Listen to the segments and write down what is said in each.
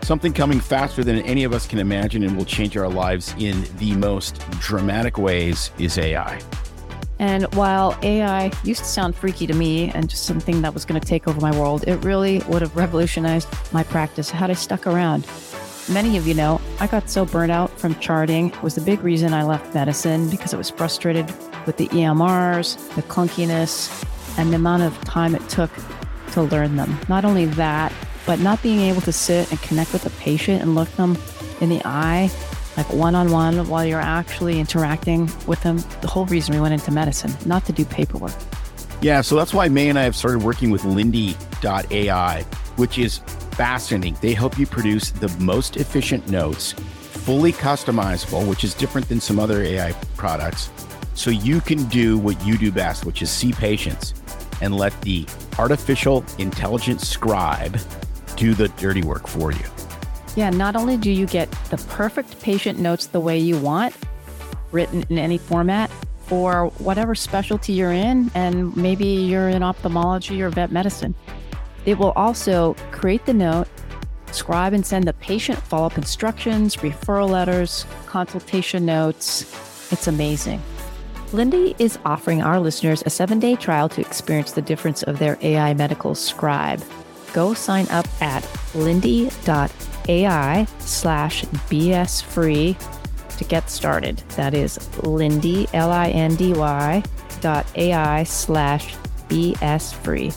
Something coming faster than any of us can imagine and will change our lives in the most dramatic ways is AI. And while AI used to sound freaky to me and just something that was going to take over my world, it really would have revolutionized my practice had I stuck around. Many of you know, I got so burnt out from charting. It was the big reason I left medicine because I was frustrated with the EMRs, the clunkiness, and the amount of time it took to learn them. Not only that, but not being able to sit and connect with the patient and look them in the eye, like one-on-one while you're actually interacting with them. The whole reason we went into medicine, not to do paperwork. Yeah, so that's why May and I have started working with Lindy.ai, which is fascinating. They help you produce the most efficient notes, fully customizable, which is different than some other AI products. So you can do what you do best, which is see patients and let the artificial intelligence scribe do the dirty work for you. Yeah, not only do you get the perfect patient notes the way you want, written in any format, for whatever specialty you're in, and maybe you're in ophthalmology or vet medicine. It will also create the note, scribe and send the patient follow-up instructions, referral letters, consultation notes. It's amazing. Lindy is offering our listeners a 7-day trial to experience the difference of their AI medical scribe. Go sign up at lindy.ai/BS free to get started. That is Lindy, LINDY.ai/BS free.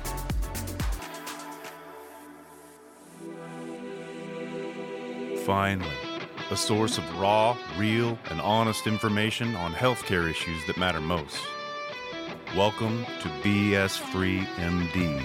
Finally, a source of raw, real, and honest information on healthcare issues that matter most. Welcome to BS Free MD.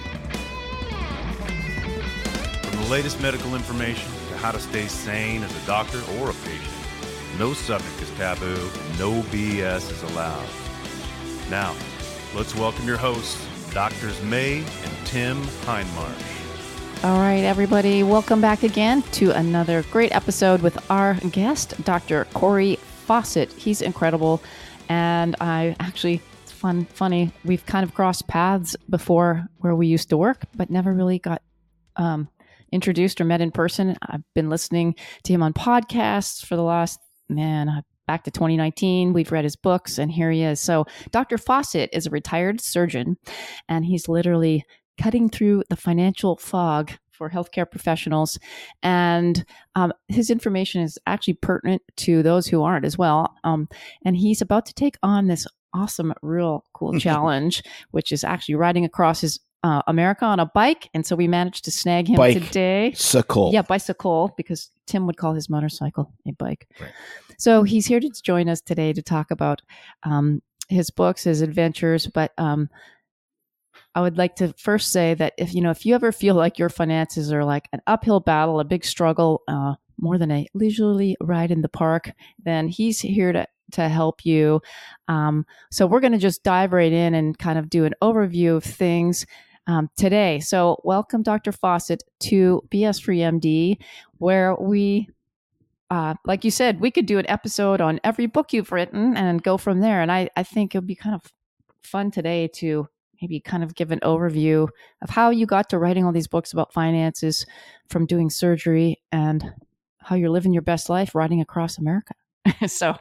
From the latest medical information to how to stay sane as a doctor or a patient, no subject is taboo, no BS is allowed. Now, let's welcome your hosts, Doctors May and Tim Hindmarsh. All right, everybody, welcome back again to another great episode with our guest, Dr. Corey Fawcett. He's incredible, and it's funny, we've kind of crossed paths before where we used to work, but never really got introduced or met in person. I've been listening to him on podcasts for the last, back to 2019. We've read his books, and here he is. So Dr. Fawcett is a retired surgeon, and he's literally cutting through the financial fog for healthcare professionals. And his information is actually pertinent to those who aren't as well. And he's about to take on this awesome, real cool challenge, which is actually riding across his America on a bike. And so we managed to snag him today. Bicycle. Yeah, bicycle, because Tim would call his motorcycle a bike. Right. So he's here to join us today to talk about his books, his adventures. But I would like to first say that if you ever feel like your finances are like an uphill battle, a big struggle, more than a leisurely ride in the park, then he's here to help you. So we're going to just dive right in and kind of do an overview of things today. So welcome, Dr. Fawcett, to BS Free MD, where we, like you said, we could do an episode on every book you've written and go from there. And I think it would be kind of fun today to maybe kind of give an overview of how you got to writing all these books about finances, from doing surgery, and how you're living your best life riding across America. So,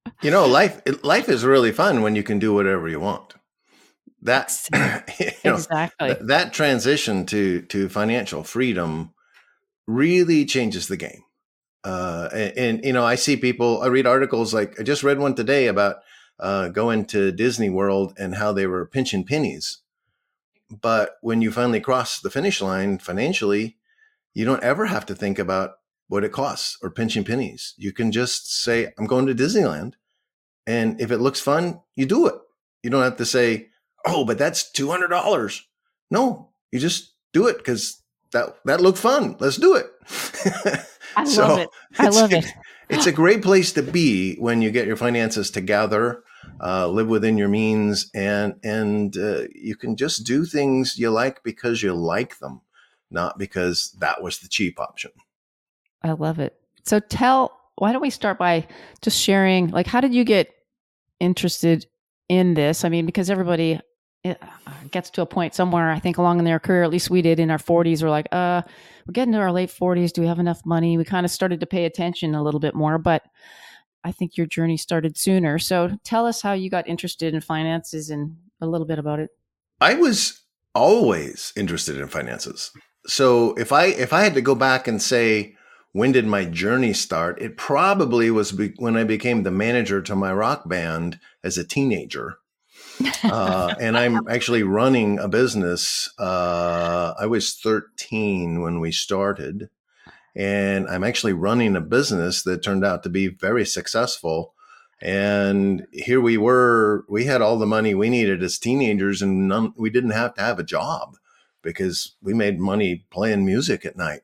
life is really fun when you can do whatever you want. That's exactly that transition to financial freedom really changes the game. I see people. I read articles, like I just read one today about going to Disney World and how they were pinching pennies. But when you finally cross the finish line financially, you don't ever have to think about what it costs or pinching pennies. You can just say, I'm going to Disneyland. And if it looks fun, you do it. You don't have to say, oh, but that's $200. No, you just do it because that looked fun. Let's do it. I love it. It's a great place to be when you get your finances together, live within your means, and you can just do things you like because you like them, not because that was the cheap option. I love it. So why don't we start by just sharing, like, how did you get interested in this? I mean, because everybody it gets to a point somewhere, I think along in their career, at least we did in our 40s, we're like, we're getting to our late 40s. Do we have enough money? We kind of started to pay attention a little bit more, but I think your journey started sooner. So tell us how you got interested in finances and a little bit about it. I was always interested in finances. So if I had to go back and say, when did my journey start? It probably was when I became the manager to my rock band as a teenager. And I'm actually running a business. I was 13 when we started, and I'm actually running a business that turned out to be very successful. And here we were, we had all the money we needed as teenagers, and we didn't have to have a job because we made money playing music at night.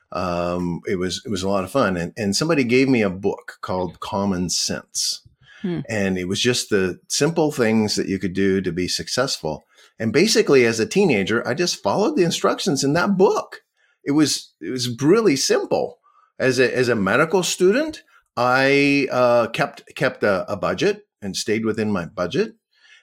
It was a lot of fun. And somebody gave me a book called Common Sense. And it was just the simple things that you could do to be successful. And basically, as a teenager, I just followed the instructions in that book. It was really simple. As a medical student, I kept a budget and stayed within my budget,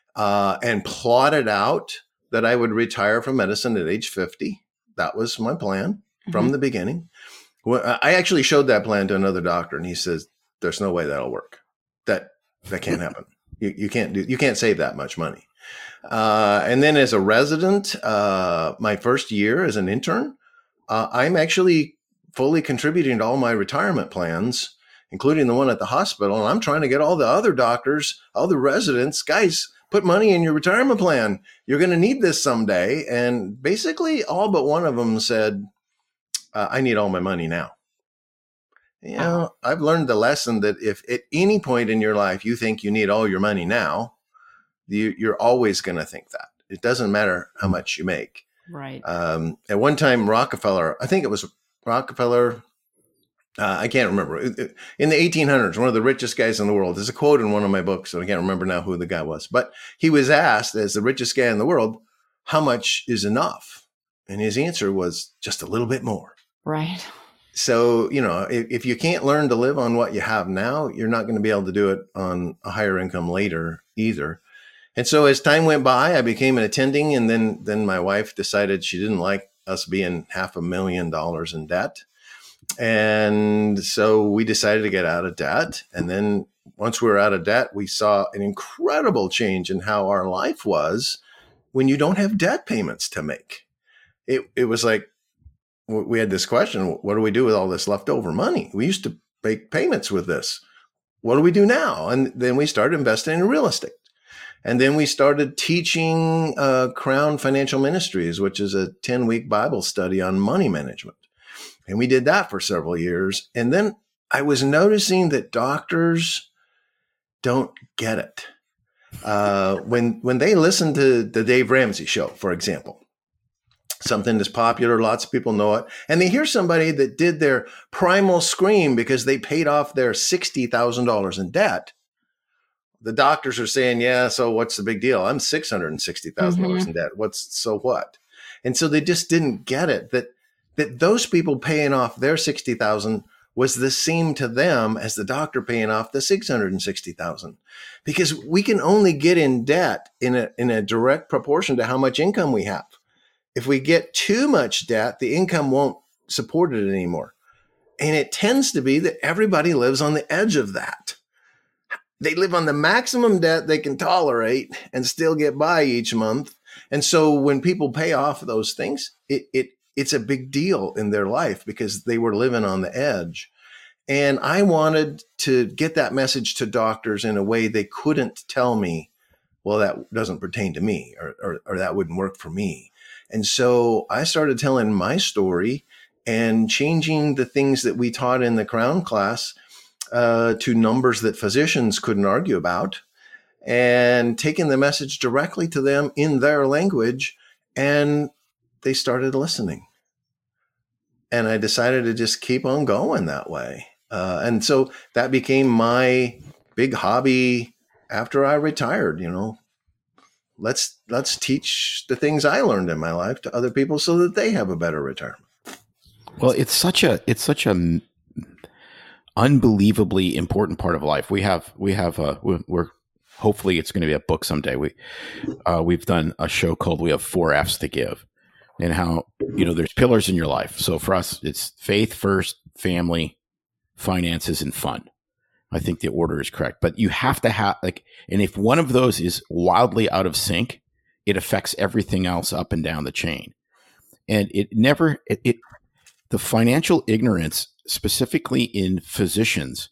and plotted out that I would retire from medicine at age 50. That was my plan from the beginning. Well, I actually showed that plan to another doctor, and he says, "There's no way that'll work. That can't happen. You can't save that much money." And then as a resident, my first year as an intern, I'm actually fully contributing to all my retirement plans, including the one at the hospital. And I'm trying to get all the other doctors, all the residents, guys, put money in your retirement plan. You're going to need this someday. And basically all but one of them said, I need all my money now. You know, I've learned the lesson that if at any point in your life you think you need all your money now, you're always going to think that. It doesn't matter how much you make. Right. At one time, Rockefeller, I think it was Rockefeller, I can't remember. In the 1800s, one of the richest guys in the world. There's a quote in one of my books, and I can't remember now who the guy was. But he was asked, as the richest guy in the world, how much is enough? And his answer was just a little bit more. Right. So, you know, if you can't learn to live on what you have now, you're not going to be able to do it on a higher income later either. And so as time went by, I became an attending, and then my wife decided she didn't like us being $500,000 in debt. And so we decided to get out of debt. And then once we were out of debt, we saw an incredible change in how our life was when you don't have debt payments to make. It was like, we had this question, what do we do with all this leftover money? We used to make payments with this. What do we do now? And then we started investing in real estate. And then we started teaching Crown Financial Ministries, which is a 10-week Bible study on money management. And we did that for several years. And then I was noticing that doctors don't get it. When they listen to the Dave Ramsey show, for example, something that's popular, lots of people know it, and they hear somebody that did their primal scream because they paid off their $60,000 in debt. The doctors are saying, yeah, so what's the big deal? I'm $660,000 in debt. So what? And so they just didn't get it, that those people paying off their $60,000 was the same to them as the doctor paying off the $660,000, because we can only get in debt in a direct proportion to how much income we have. If we get too much debt, the income won't support it anymore. And it tends to be that everybody lives on the edge of that. They live on the maximum debt they can tolerate and still get by each month. And so when people pay off those things, it's a big deal in their life because they were living on the edge. And I wanted to get that message to doctors in a way they couldn't tell me, well, that doesn't pertain to me, or that wouldn't work for me. And so I started telling my story and changing the things that we taught in the Crown class to numbers that physicians couldn't argue about, and taking the message directly to them in their language. And they started listening. And I decided to just keep on going that way. And so that became my big hobby after I retired. You know, let's teach the things I learned in my life to other people so that they have a better retirement. Well, it's such a unbelievably important part of life. We're hopefully it's going to be a book someday. We've done a show called We Have 4 F's to Give, and how, there's pillars in your life. So for us, it's faith first, family, finances, and fun. I think the order is correct, but you have to have and if one of those is wildly out of sync, it affects everything else up and down the chain. And the financial ignorance, specifically in physicians,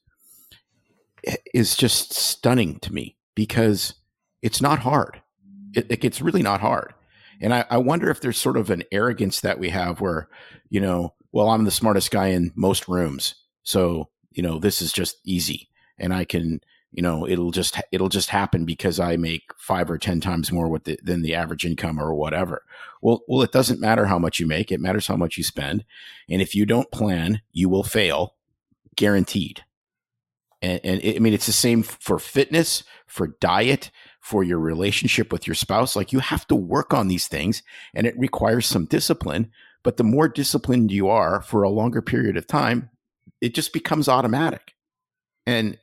is just stunning to me, because it's not hard. It's really not hard. And I wonder if there's sort of an arrogance that we have where, well, I'm the smartest guy in most rooms, so, this is just easy, and I can, it'll just happen because I make 5 or 10 times more than the average income or whatever. Well, it doesn't matter how much you make. It matters how much you spend. And if you don't plan, you will fail, guaranteed. And it's the same for fitness, for diet, for your relationship with your spouse. Like, you have to work on these things, and it requires some discipline. But the more disciplined you are for a longer period of time, it just becomes automatic. And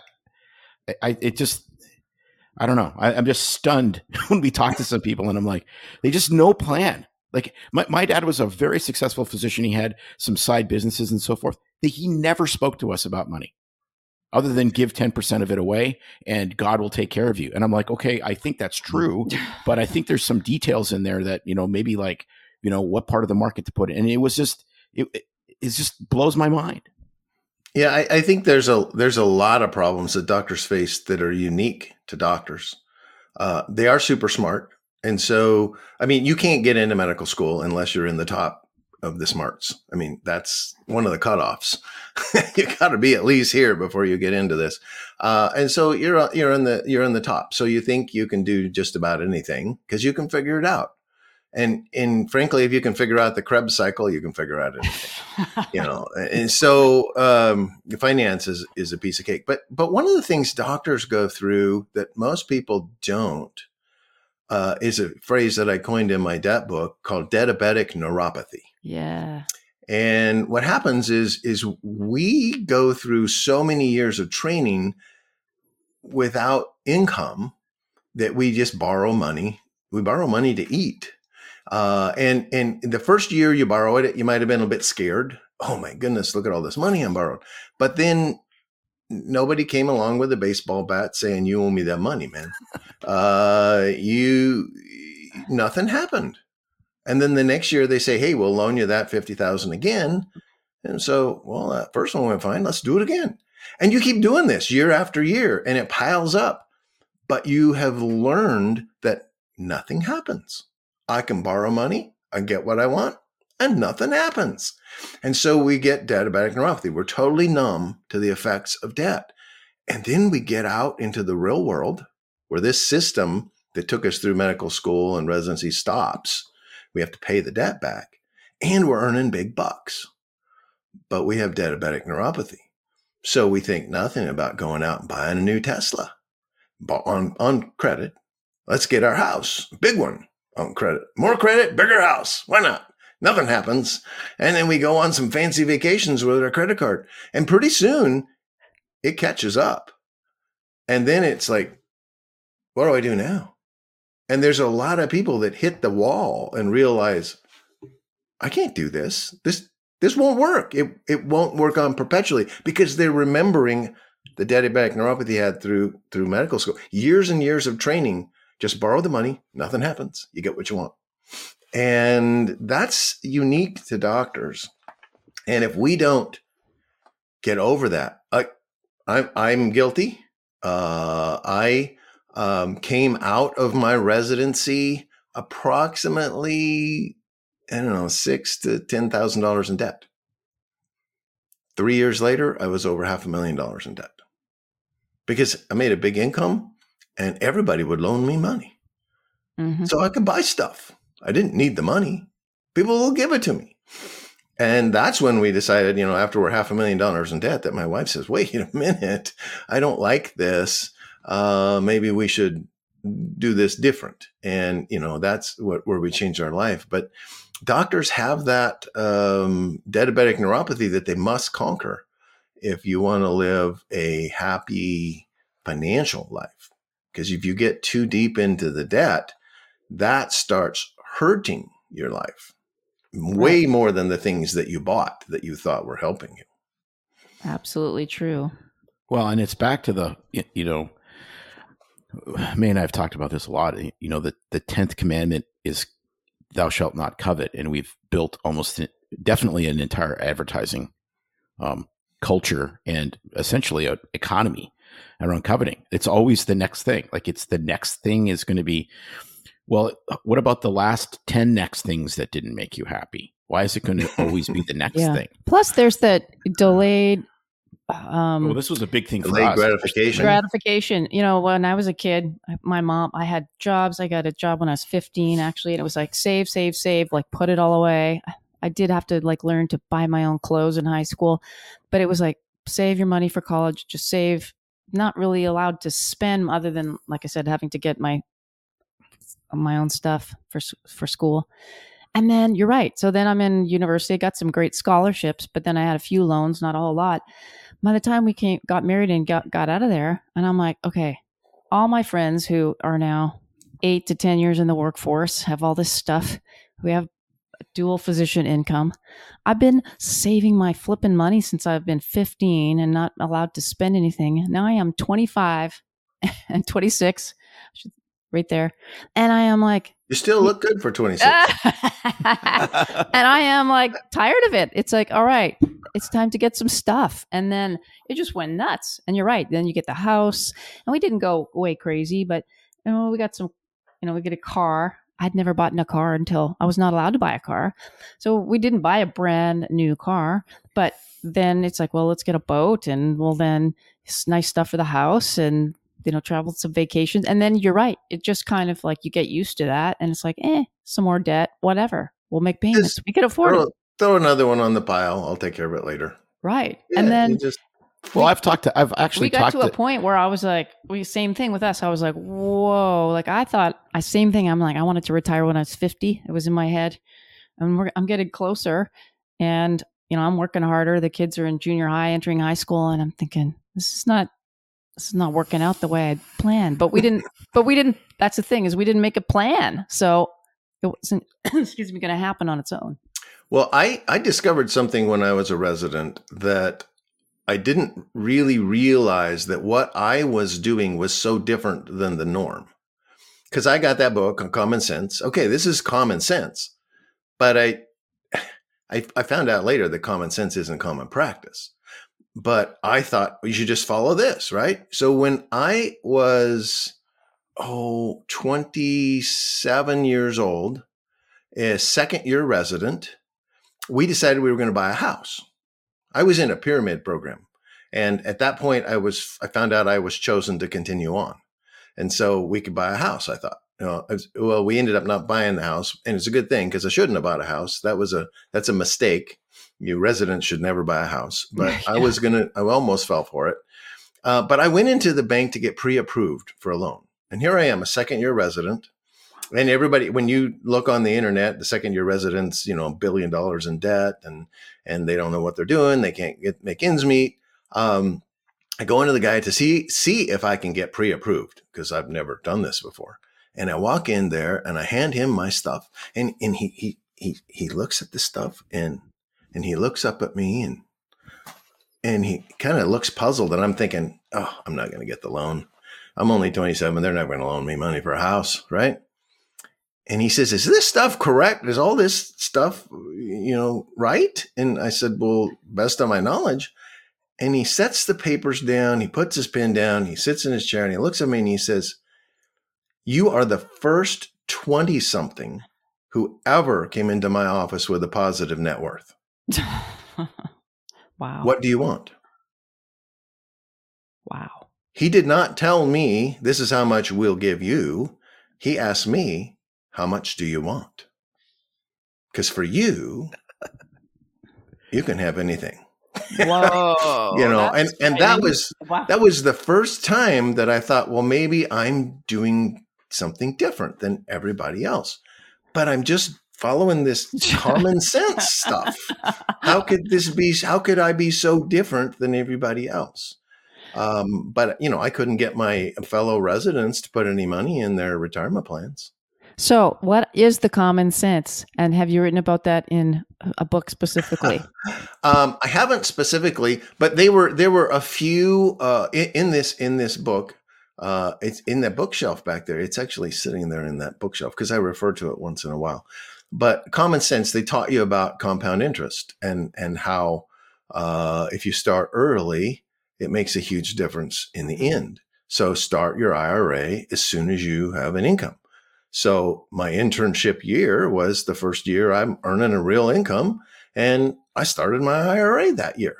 I don't know. I'm just stunned when we talk to some people, and I'm like, they just no plan. Like, my dad was a very successful physician. He had some side businesses and so forth. He never spoke to us about money, other than give 10% of it away and God will take care of you. And I'm like, okay, I think that's true, but I think there's some details in there that, maybe what part of the market to put it. And it was just, it just blows my mind. Yeah, I think there's a lot of problems that doctors face that are unique to doctors. They are super smart. And so, you can't get into medical school unless you're in the top of the smarts. That's one of the cutoffs. You got to be at least here before you get into this. And so you're in the top. So you think you can do just about anything because you can figure it out. And frankly, if you can figure out the Krebs cycle, you can figure out anything, And so finance is a piece of cake. But one of the things doctors go through that most people don't is a phrase that I coined in my debt book called diabetic neuropathy. Yeah. And what happens is we go through so many years of training without income that we just borrow money. We borrow money to eat. And the first year you borrow it, you might have been a bit scared. Oh my goodness, look at all this money I'm borrowing. But then nobody came along with a baseball bat saying, you owe me that money, man. Nothing happened. And then the next year they say, hey, we'll loan you that $50,000 again. And so, well, that first one went fine. Let's do it again. And you keep doing this year after year, and it piles up. But you have learned that nothing happens. I can borrow money, I get what I want, and nothing happens. And so we get diabetic neuropathy. We're totally numb to the effects of debt. And then we get out into the real world where this system that took us through medical school and residency stops. We have to pay the debt back, and we're earning big bucks. But we have diabetic neuropathy. So we think nothing about going out and buying a new Tesla on credit. Let's get our house, big one, on credit. More credit, bigger house. Why not? Nothing happens. And then we go on some fancy vacations with our credit card. And pretty soon it catches up. And then it's like, what do I do now? And there's a lot of people that hit the wall and realize, I can't do this. This won't work. It won't work on perpetually because they're remembering the diabetic neuropathy had through medical school. Years and years of training. Just borrow the money. Nothing happens. You get what you want. And that's unique to doctors. And if we don't get over that, I'm guilty. I came out of my residency approximately, $6,000 to $10,000 in debt. 3 years later, I was over $500,000 in debt because I made a big income and everybody would loan me money. Mm-hmm. So I could buy stuff. I didn't need the money. People will give it to me. And that's when we decided, after we're $500,000 in debt, that my wife says, wait a minute, I don't like this. Maybe we should do this different. And, that's where we changed our life. But doctors have that diabetic neuropathy that they must conquer if you want to live a happy financial life. Because if you get too deep into the debt, that starts hurting your life way more than the things that you bought that you thought were helping you. Absolutely true. Well, and it's back to the, May and I have talked about this a lot. The 10th commandment is thou shalt not covet. And we've built definitely an entire advertising culture and essentially an economy around coveting. It's always the next thing. Like it's the next thing is going to be, well, what about the last 10 next things that didn't make you happy? Why is it going to always be the next thing? Plus there's that delayed well, this was a big thing for delayed us. Gratification. When I was a kid, I had jobs. I got a job when I was 15, actually. And it was like, save, like put it all away. I did have to like learn to buy my own clothes in high school, but it was like, save your money for college, just save, not really allowed to spend other than, like I said, having to get my own stuff for school. And then you're right. So then I'm in university, I got some great scholarships, but then I had a few loans, not a whole lot. By the time we got married and got out of there, and I'm like, okay, all my friends who are now 8 to 10 years in the workforce have all this stuff. We have a dual physician income. I've been saving my flipping money since I've been 15 and not allowed to spend anything. Now I am 25 and 26, right there. And I am like, you still look good for 26. And I am like tired of it. It's like, all right, it's time to get some stuff. And then it just went nuts. And you're right. Then you get the house, and we didn't go way crazy, but we got some, we get a car. I'd never bought a car until I was not allowed to buy a car. So we didn't buy a brand new car, but then it's like, well, let's get a boat, and then it's nice stuff for the house, and travel some vacations. And then you're right. It just kind of like you get used to that. And it's like, some more debt, whatever. We'll make payments. We can afford it. Throw another one on the pile. I'll take care of it later. Right. Yeah, and then we got to a point where I was like, same thing with us. I was like, whoa, like I thought same thing. I'm like, I wanted to retire when I was 50. It was in my head, and I'm getting closer, and I'm working harder. The kids are in junior high, entering high school. And I'm thinking, this is not working out the way I'd planned. But we didn't, that's the thing, is we didn't make a plan. So it wasn't, going to happen on its own. Well, I discovered something when I was a resident that I didn't really realize, that what I was doing was so different than the norm. Because I got that book on common sense. Okay, this is common sense. But I found out later that common sense isn't common practice. But I thought you should just follow this, right? So when I was, 27 years old, a second-year resident, we decided we were going to buy a house. I was in a pyramid program. And at that point, I found out I was chosen to continue on. And so we could buy a house, I thought. We ended up not buying the house. And it's a good thing, because I shouldn't have bought a house. That's a mistake. You residents should never buy a house. But I almost fell for it. But I went into the bank to get pre-approved for a loan. And here I am, a second-year resident. And everybody, when you look on the internet, the second-year residents, $1 billion in debt, and they don't know what they're doing. They can't make ends meet. I go into the guy to see if I can get pre-approved, because I've never done this before. And I walk in there and I hand him my stuff, and he looks at the stuff, and he looks up at me, and he kind of looks puzzled, and I'm thinking, oh, I'm not going to get the loan. I'm only 27. They're not going to loan me money for a house, right? And he says, is this stuff correct? Is all this stuff, right? And I said, well, best of my knowledge. And he sets the papers down. He puts his pen down. He sits in his chair, and he looks at me, and he says, you are the first 20-something who ever came into my office with a positive net worth. Wow. What do you want? Wow. He did not tell me, this is how much we'll give you. He asked me, how much do you want? Because for you, you can have anything. Whoa. And that was the first time that I thought, well, maybe I'm doing something different than everybody else, but I'm just following this common sense stuff. How could I be so different than everybody else? But I couldn't get my fellow residents to put any money in their retirement plans. So, what is the common sense? And have you written about that in a book specifically? I haven't specifically, but there were a few in this book. It's in that bookshelf back there. It's actually sitting there in that bookshelf because I refer to it once in a while. But common sense, they taught you about compound interest and how if you start early, it makes a huge difference in the end. So start your IRA as soon as you have an income. So my internship year was the first year I'm earning a real income, and I started my IRA that year.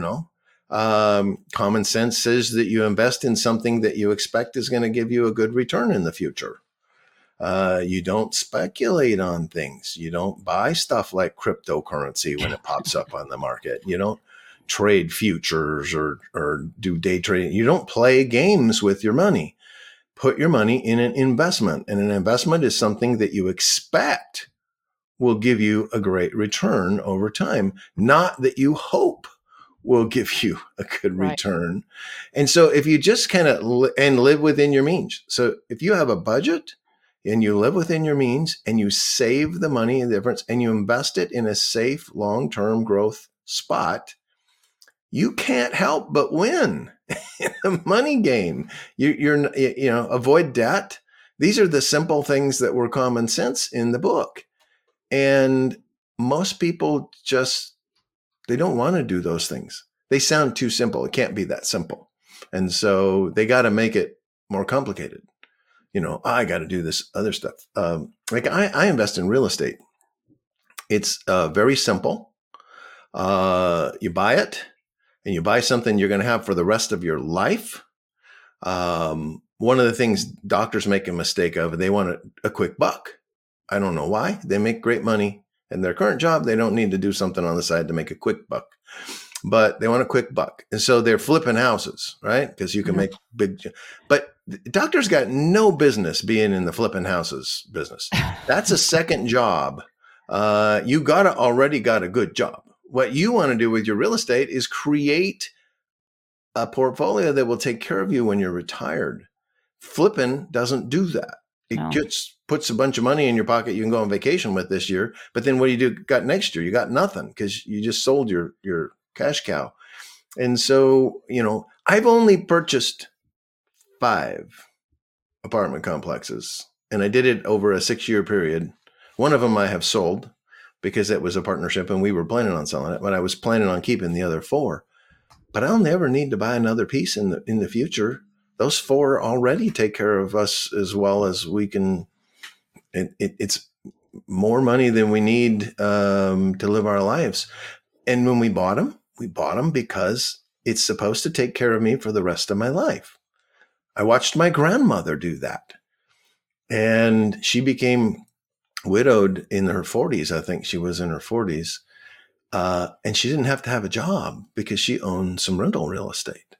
Common sense says that you invest in something that you expect is going to give you a good return in the future. You don't speculate on things. You don't buy stuff like cryptocurrency when it pops up on the market. You don't trade futures or do day trading. You don't play games with your money. Put your money in an investment, and an investment is something that you expect will give you a great return over time, not that you hope will give you a good return. And so if you just kind of live within your means. So if you have a budget and you live within your means and you save the money in the difference and you invest it in a safe long-term growth spot, you can't help but win in the money game. You're avoid debt. These are the simple things that were common sense in the book. And most people they don't want to do those things. They sound too simple. It can't be that simple. And so they got to make it more complicated. I got to do this other stuff. Like I invest in real estate. It's very simple. You buy it. And you buy something you're going to have for the rest of your life. One of the things doctors make a mistake of, they want a quick buck. I don't know why. They make great money in their current job. They don't need to do something on the side to make a quick buck, but they want a quick buck. And so they're flipping houses, right? Because you can make big, but doctors got no business being in the flipping houses business. That's a second job. You already got a good job. What you want to do with your real estate is create a portfolio that will take care of you when you're retired. Flipping doesn't do that. It just puts a bunch of money in your pocket you can go on vacation with this year. But then what do you got next year? You got nothing because you just sold your cash cow. And so, I've only purchased 5 apartment complexes, and I did it over a 6-year period. One of them I have sold, because it was a partnership and we were planning on selling it, but I was planning on keeping the other 4. But I'll never need to buy another piece in the future. Those 4 already take care of us as well as we can. It's more money than we need to live our lives. And when we bought them because it's supposed to take care of me for the rest of my life. I watched my grandmother do that. And she became widowed in her 40s. I think she was in her 40s. And she didn't have to have a job because she owned some rental real estate.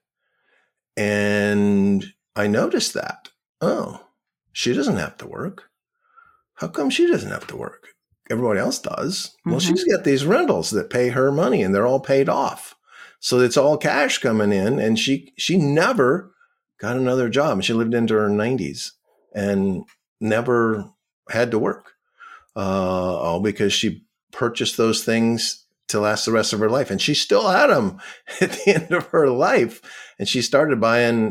And I noticed that. Oh, she doesn't have to work. How come she doesn't have to work? Everybody else does. Mm-hmm. Well, she's got these rentals that pay her money and they're all paid off. So it's all cash coming in. And she never got another job. She lived into her 90s and never had to work. All because she purchased those things to last the rest of her life. And she still had them at the end of her life. And she started buying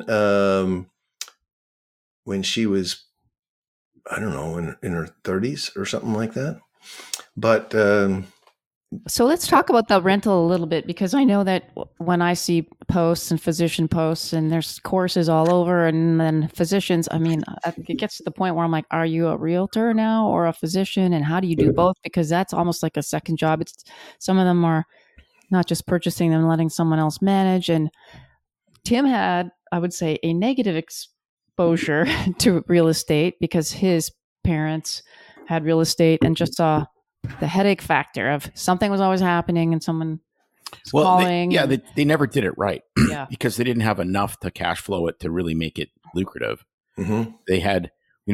when she was, I don't know, in her 30s or something like that. But so let's talk about the rental a little bit, because I know that when I see posts and physician posts and there's courses all over, and then physicians, I mean, it gets to the point where I'm like, are you a realtor now or a physician? And how do you do both? Because that's almost like a second job. Some of them are not just purchasing them, letting someone else manage. And Tim had, I would say, a negative exposure to real estate because his parents had real estate and just saw the headache factor of something was always happening and someone was calling. They never did it right. Yeah. Because they didn't have enough to cash flow it to really make it lucrative. Mm-hmm. They had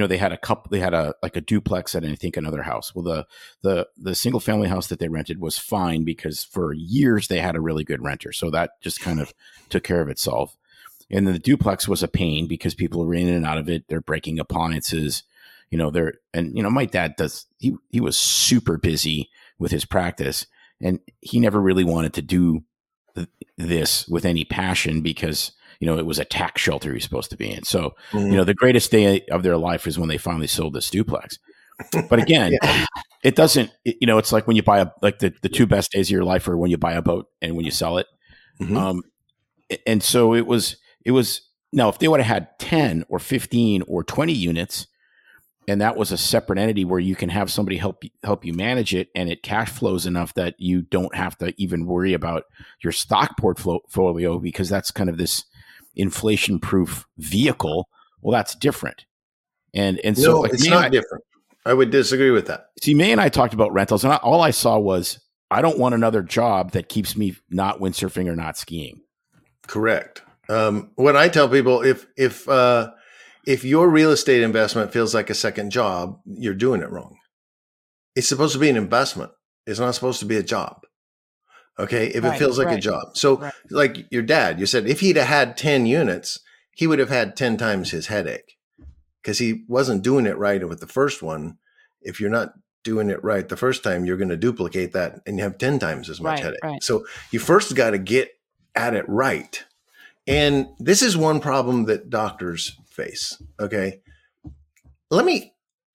a duplex at, I think, another house. Well, the single family house that they rented was fine because for years they had a really good renter. So that just kind of took care of itself. And then the duplex was a pain because people are in and out of it. They're breaking appliances, my dad he was super busy with his practice, and he never really wanted to do this with any passion because, it was a tax shelter he's supposed to be in. So, the greatest day of their life is when they finally sold this duplex. But again, it doesn't, it's like when you buy the two best days of your life are when you buy a boat and when you sell it. Mm-hmm. And so it was now if they would have had 10 or 15 or 20 units, and that was a separate entity where you can have somebody help you manage it, and it cash flows enough that you don't have to even worry about your stock portfolio because that's kind of this inflation-proof vehicle. Well, that's different. And so it's not different. I would disagree with that. See, May and I talked about rentals, and all I saw was I don't want another job that keeps me not windsurfing or not skiing. Correct. When I tell people, if your real estate investment feels like a second job, you're doing it wrong. It's supposed to be an investment. It's not supposed to be a job. Okay. If it feels like a job. So like your dad, you said if he'd have had 10 units, he would have had 10 times his headache because he wasn't doing it right with the first one. If you're not doing it right the first time, you're going to duplicate that and you have 10 times as much headache. Right. So you first got to get at it right. And this is one problem that doctors face. Okay. Let me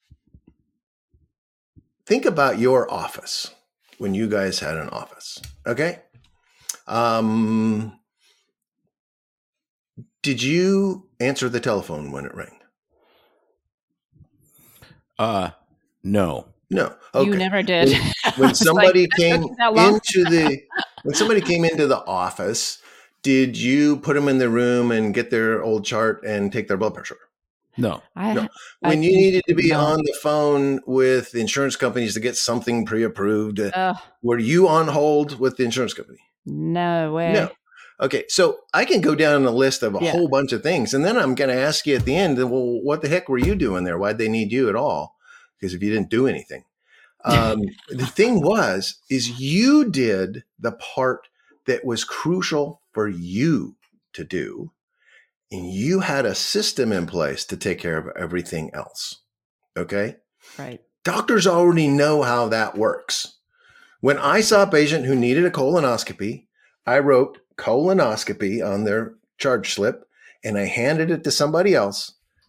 think about your office when you guys had an office. Okay. Did you answer the telephone when it rang? No. No. Okay. You never did. When somebody came into the office, did you put them in the room and get their old chart and take their blood pressure? No. When you needed to be on the phone with the insurance companies to get something pre-approved, were you on hold with the insurance company? No way. No. Okay. So I can go down a list of a whole bunch of things. And then I'm going to ask you at the end, well, what the heck were you doing there? Why'd they need you at all? Because if you didn't do anything. The thing is you did the part that was crucial for you to do. And you had a system in place to take care of everything else. Okay. Right. Doctors already know how that works. When I saw a patient who needed a colonoscopy, I wrote colonoscopy on their charge slip and I handed it to somebody else,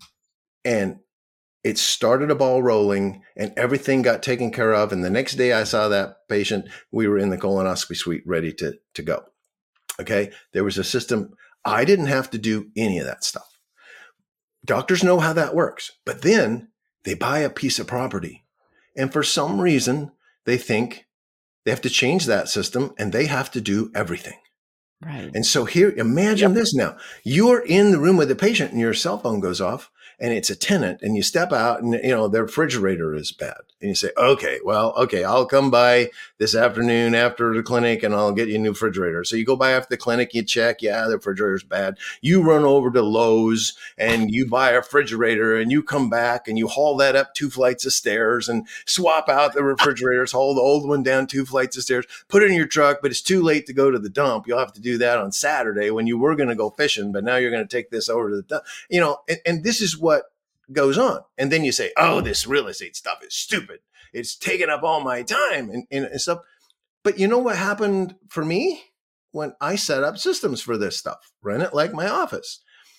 and it started a ball rolling and everything got taken care of. And the next day I saw that patient, we were in the colonoscopy suite ready to go. Okay. There was a system. I didn't have to do any of that stuff. Doctors know how that works, but then they buy a piece of property. And for some reason, they think they have to change that system and they have to do everything. Right. And so here, imagine this now. You're in the room with the patient and your cell phone goes off and it's a tenant, and you step out and, their refrigerator is bad. And you say, okay, I'll come by this afternoon after the clinic and I'll get you a new refrigerator. So you go by after the clinic, you check, the refrigerator's bad. You run over to Lowe's and you buy a refrigerator and you come back and you haul that up 2 flights of stairs and swap out the refrigerators, haul the old one down 2 flights of stairs, put it in your truck, but it's too late to go to the dump. You'll have to do that on Saturday when you were going to go fishing, but now you're going to take this over to the dump, and this is what goes on. And then you say, oh, this real estate stuff is stupid. It's taking up all my time and stuff. But you know what happened for me when I set up systems for this stuff, run it like my office.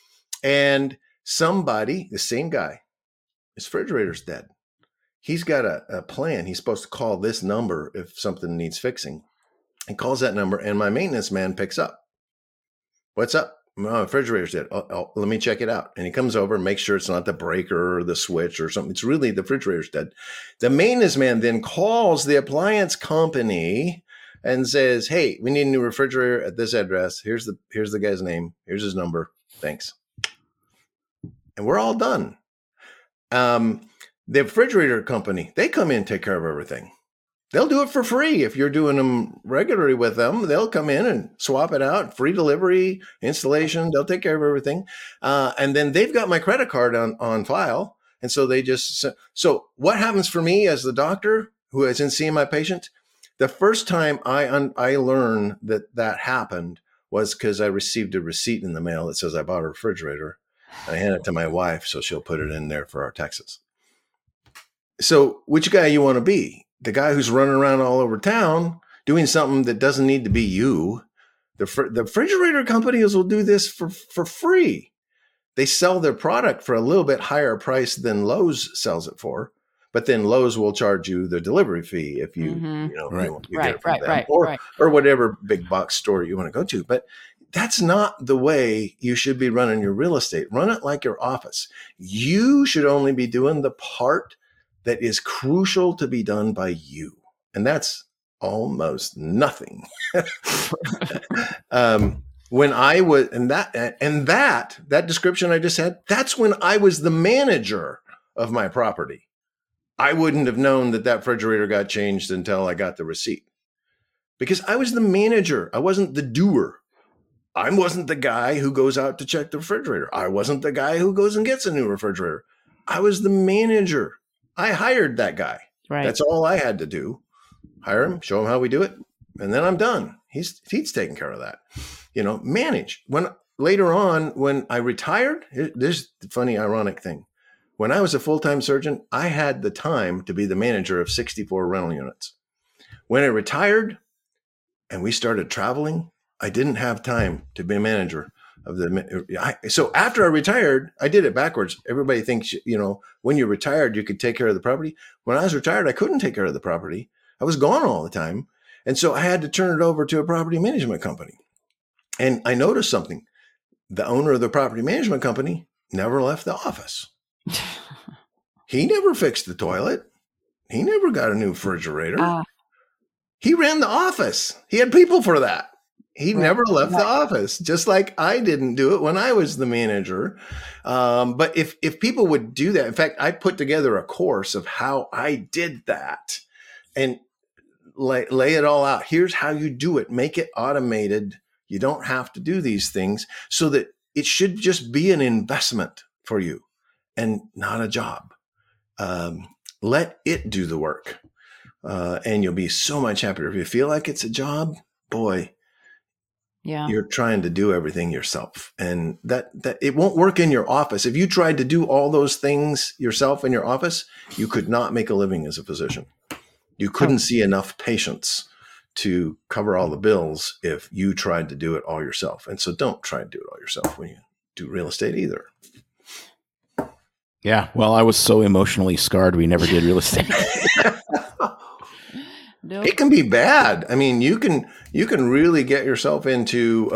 And somebody, the same guy, his refrigerator's dead. He's got a plan. He's supposed to call this number if something needs fixing. He calls that number and my maintenance man picks up. What's up? My refrigerator's dead. Let me check it out. And he comes over and makes sure it's not the breaker or the switch or something. It's really the refrigerator's dead. The maintenance man then calls the appliance company and says, hey, we need a new refrigerator at this address. Here's the guy's name. Here's his number. Thanks. And we're all done. The refrigerator company, they come in and take care of everything. They'll do it for free. If you're doing them regularly with them, they'll come in and swap it out, free delivery, installation. They'll take care of everything. And then they've got my credit card on file. And so so what happens for me as the doctor who isn't seeing my patient? The first time I learned that happened was because I received a receipt in the mail that says I bought a refrigerator. I hand it to my wife, so she'll put it in there for our taxes. So which guy you want to be? The guy who's running around all over town doing something that doesn't need to be you. The refrigerator companies will do this for free. They sell their product for a little bit higher price than Lowe's sells it for, but then Lowe's will charge you the delivery fee if you, you get it from them, or whatever big box store you want to go to. But that's not the way you should be running your real estate. Run it like your office. You should only be doing the part that is crucial to be done by you. And that's almost nothing. When I was, and that description I just had, that's when I was the manager of my property. I wouldn't have known that refrigerator got changed until I got the receipt, because I was the manager. I wasn't the doer. I wasn't the guy who goes out to check the refrigerator. I wasn't the guy who goes and gets a new refrigerator. I was the manager. I hired that guy. Right. That's all I had to do. Hire him, show him how we do it, and then I'm done. He's taking care of that. Manage. Later on, when I retired, there's the funny, ironic thing. When I was a full-time surgeon, I had the time to be the manager of 64 rental units. When I retired and we started traveling, I didn't have time to be a manager of so after I retired, I did it backwards. Everybody thinks, when you're retired, you could take care of the property. When I was retired, I couldn't take care of the property. I was gone all the time. And so I had to turn it over to a property management company. And I noticed something. The owner of the property management company never left the office. He never fixed the toilet. He never got a new refrigerator. He ran the office. He had people for that. He never left the office, just like I didn't do it when I was the manager. But if people would do that, in fact, I put together a course of how I did that and lay it all out. Here's how you do it. Make it automated. You don't have to do these things, so that it should just be an investment for you and not a job. Let it do the work. And you'll be so much happier. If you feel like it's a job, boy, you're trying to do everything yourself. And that it won't work in your office. If you tried to do all those things yourself in your office, you could not make a living as a physician. You couldn't see enough patients to cover all the bills if you tried to do it all yourself. And so don't try to do it all yourself when you do real estate either. Yeah. Well, I was so emotionally scarred, we never did real estate. Nope. It can be bad. I mean, you can really get yourself into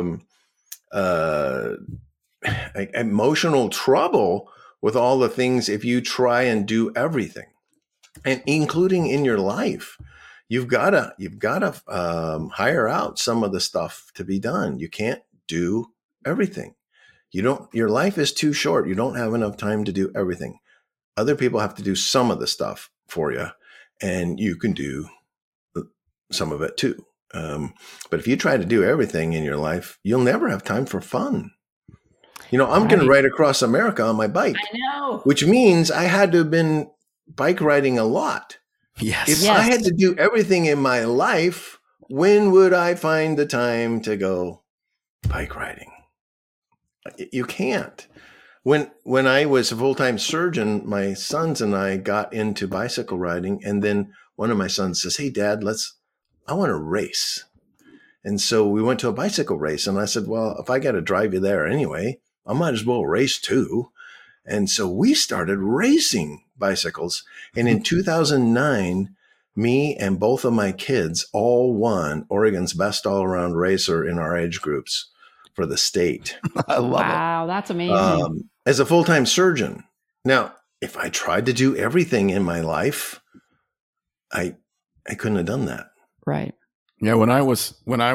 emotional trouble with all the things if you try and do everything, and including in your life. You've got to hire out some of the stuff to be done. You can't do everything. Your life is too short. You don't have enough time to do everything. Other people have to do some of the stuff for you, and you can do some of it too. But if you try to do everything in your life, you'll never have time for fun. I'm going to ride across America on my bike. I know. Which means I had to have been bike riding a lot. Yes. If I had to do everything in my life, when would I find the time to go bike riding? You can't. When I was a full-time surgeon, my sons and I got into bicycle riding, and then one of my sons says, "Hey, Dad, I want to race." And so we went to a bicycle race, and I said, "Well, if I got to drive you there anyway, I might as well race too." And so we started racing bicycles. And in 2009, me and both of my kids all won Oregon's best all-around racer in our age groups for the state. I love it. Wow, that's amazing. As a full-time surgeon. Now, if I tried to do everything in my life, I couldn't have done that. Right. Yeah. When I was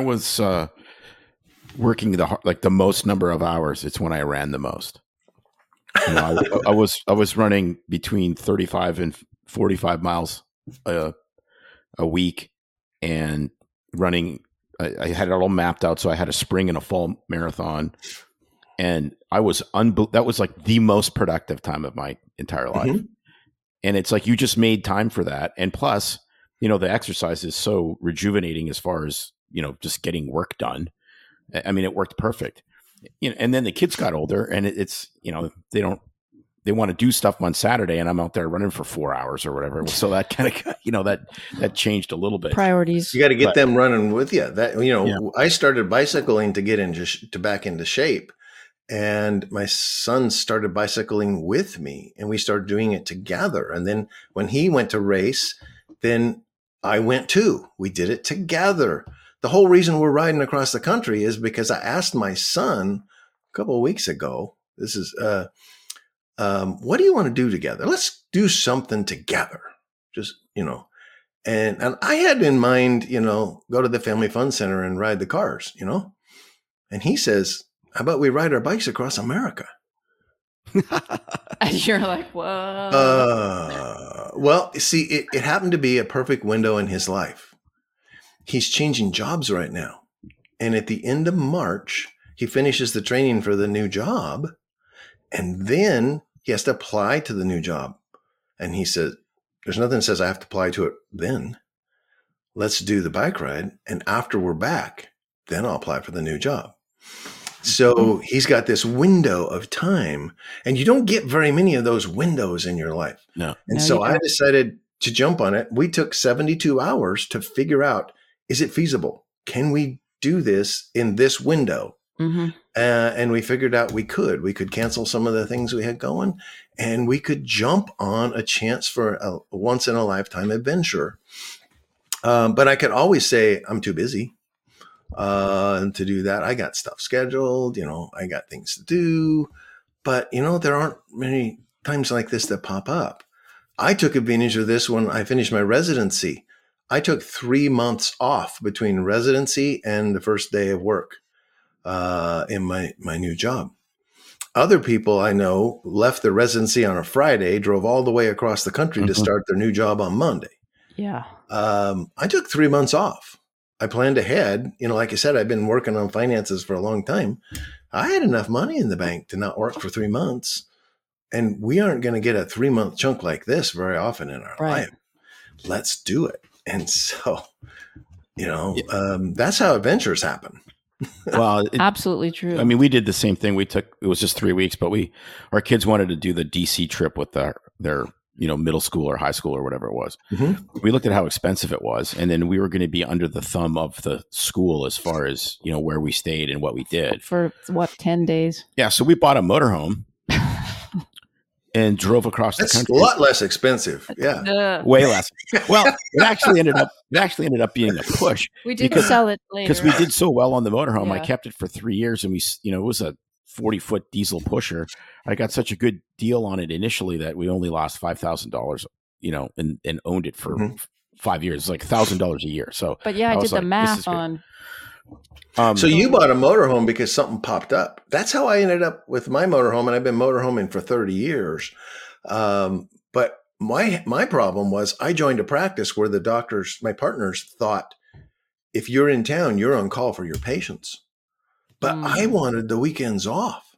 working the most number of hours, it's when I ran the most. I was running between 35 and 45 miles a week, and running. I had it all mapped out, so I had a spring and a fall marathon, and I was that was like the most productive time of my entire life. Mm-hmm. And it's like you just made time for that, and plus, the exercise is so rejuvenating as far as just getting work done. I mean, it worked perfect. And then the kids got older, and it's they want to do stuff on Saturday, and I'm out there running for 4 hours or whatever. So that kind of that changed a little bit. Priorities. You got to get them running with you. I started bicycling to get back into shape, and my son started bicycling with me, and we started doing it together. And then when he went to race, then I went too. We did it together. The whole reason we're riding across the country is because I asked my son a couple of weeks ago, this is, what do you want to do together? Let's do something together. Just, and I had in mind, go to the Family Fun Center and ride the cars, and he says, how about we ride our bikes across America? And you're like, whoa. Well, see, it happened to be a perfect window in his life. He's changing jobs right now. And at the end of March, he finishes the training for the new job. And then he has to apply to the new job. And he said, there's nothing that says I have to apply to it then. Let's do the bike ride. And after we're back, then I'll apply for the new job. So he's got this window of time. And you don't get very many of those windows in your life. No. And so I decided to jump on it. We took 72 hours to figure out, is it feasible? Can we do this in this window? Mm-hmm. And we figured out we could cancel some of the things we had going, and we could jump on a chance for a once in a lifetime adventure. But I could always say, I'm too busy to do that. I got stuff scheduled, I got things to do, but there aren't many times like this that pop up. I took advantage of this when I finished my residency. I took 3 months off between residency and the first day of work in my new job. Other people I know left their residency on a Friday, drove all the way across the country to start their new job on Monday. Yeah. I took 3 months off. I planned ahead. Like I said, I've been working on finances for a long time. I had enough money in the bank to not work for 3 months. And we aren't going to get a 3-month chunk like this very often in our life. Let's do it. And so, that's how adventures happen. Well, absolutely true. I mean, we did the same thing. It was just 3 weeks, but our kids wanted to do the DC trip with their middle school or high school or whatever it was. Mm-hmm. We looked at how expensive it was, and then we were going to be under the thumb of the school as far as, where we stayed and what we did. For 10 days? Yeah. So we bought a motorhome and drove across the country. That's a lot less expensive. Yeah. Way less. Well, it actually ended up being a push. We did sell it later. Because we did so well on the motorhome. Yeah. I kept it for 3 years, and it was a 40-foot diesel pusher. I got such a good deal on it initially that we only lost $5,000, and owned it for 5 years. It's like $1,000 a year. So, but yeah, I did the math on. So you bought a motorhome because something popped up. That's how I ended up with my motorhome, and I've been motorhoming for 30 years. But my problem was I joined a practice where my partners thought, if you're in town, you're on call for your patients. But I wanted the weekends off.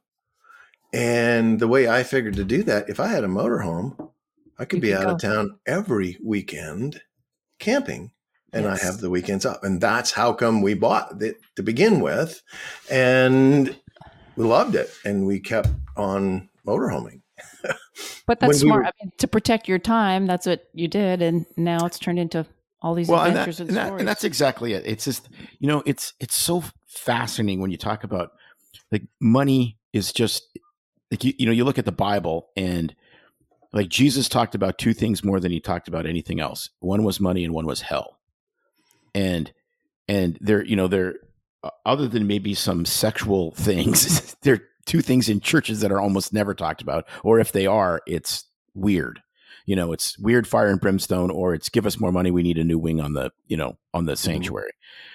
And the way I figured to do that, if I had a motorhome, I could be out of town every weekend camping. And I have the weekends up. And that's how come we bought it to begin with. And we loved it. And we kept on motorhoming. But that's smart. To protect your time, that's what you did. And now it's turned into all these adventures and stories. And that's exactly it. It's just, it's so fascinating when you talk about, like, money is just, like, you look at the Bible, and like Jesus talked about two things more than he talked about anything else. One was money and one was hell. And there, other than maybe some sexual things, there are two things in churches that are almost never talked about, or if they are, it's weird. It's weird, fire and brimstone, or it's give us more money, we need a new wing on the sanctuary.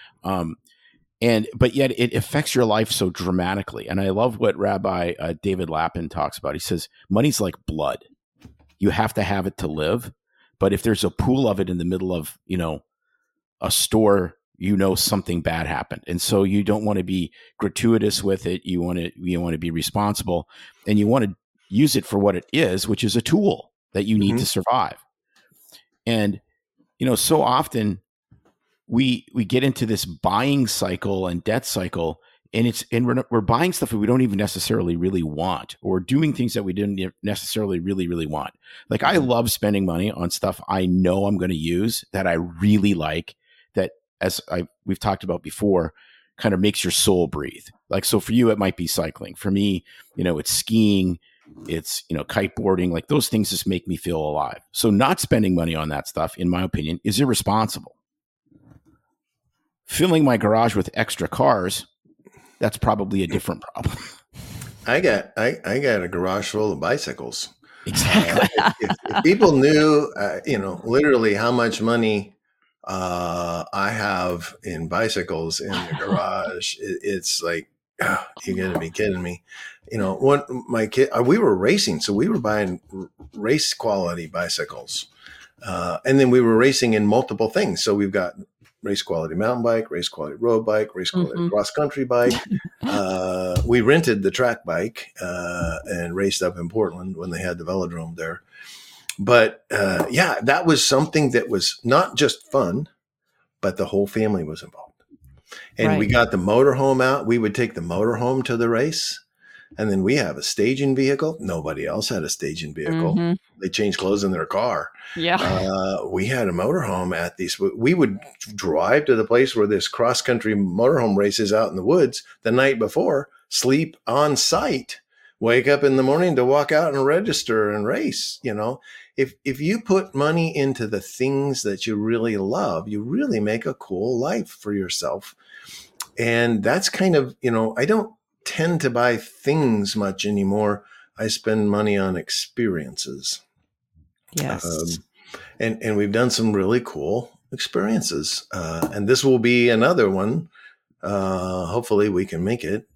But yet it affects your life so dramatically. And I love what Rabbi David Lappin talks about. He says, money's like blood. You have to have it to live. But if there's a pool of it in the middle of, a store, something bad happened. And so you don't want to be gratuitous with it. You want to be responsible, and you want to use it for what it is, which is a tool that you need to survive. And, so often we get into this buying cycle and debt cycle and we're buying stuff that we don't even necessarily really want, or doing things that we didn't necessarily really want. Like, I love spending money on stuff I know I'm going to use, that I really like, that, as we've talked about before, kind of makes your soul breathe. Like, so for you, it might be cycling. For me, it's skiing, it's, kiteboarding. Like, those things just make me feel alive. So not spending money on that stuff, in my opinion, is irresponsible. Filling my garage with extra cars, that's probably a different problem. I got a garage full of bicycles. Exactly. If people knew, literally how much money I have in bicycles in the garage, it's like, oh, you got to be kidding me. We were racing, so we were buying race quality bicycles, and then we were racing in multiple things. So we've got race quality mountain bike, race quality road bike, race quality cross country bike. We rented the track bike and raced up in Portland when they had the velodrome there. But that was something that was not just fun, but the whole family was involved. And we got the motorhome out. We would take the motorhome to the race. And then we have a staging vehicle. Nobody else had a staging vehicle. They changed clothes in their car. Yeah. We had a motorhome at these. We would drive to the place where this cross-country motorhome race is out in the woods the night before, sleep on site, wake up in the morning to walk out and register and race. If you put money into the things that you really love, you really make a cool life for yourself. And that's kind of, I don't tend to buy things much anymore. I spend money on experiences. Yes. And we've done some really cool experiences. And this will be another one. Hopefully we can make it.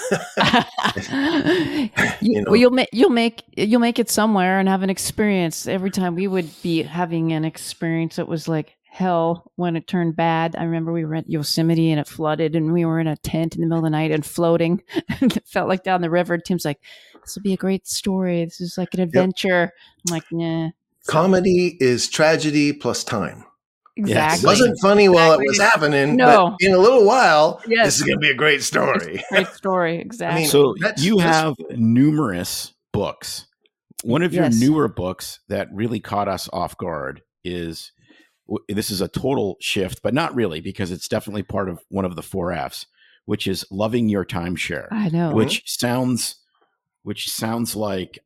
You'll make it somewhere and have an experience. Every time we would be having an experience, it was like hell when it turned bad. I remember we were at Yosemite and it flooded, and we were in a tent in the middle of the night and floating. It felt like down the river. Tim's like, "This will be a great story. This is like an adventure." I'm like, "Nah." Comedy is tragedy plus time. Exactly. It wasn't funny while it was happening, but in a little while, this is going to be a great story. Great story, exactly. So you have numerous books. One of your newer books that really caught us off guard is, this is a total shift, but not really, because it's definitely part of one of the 4 Fs, which is Loving Your Timeshare. I know. Which sounds like,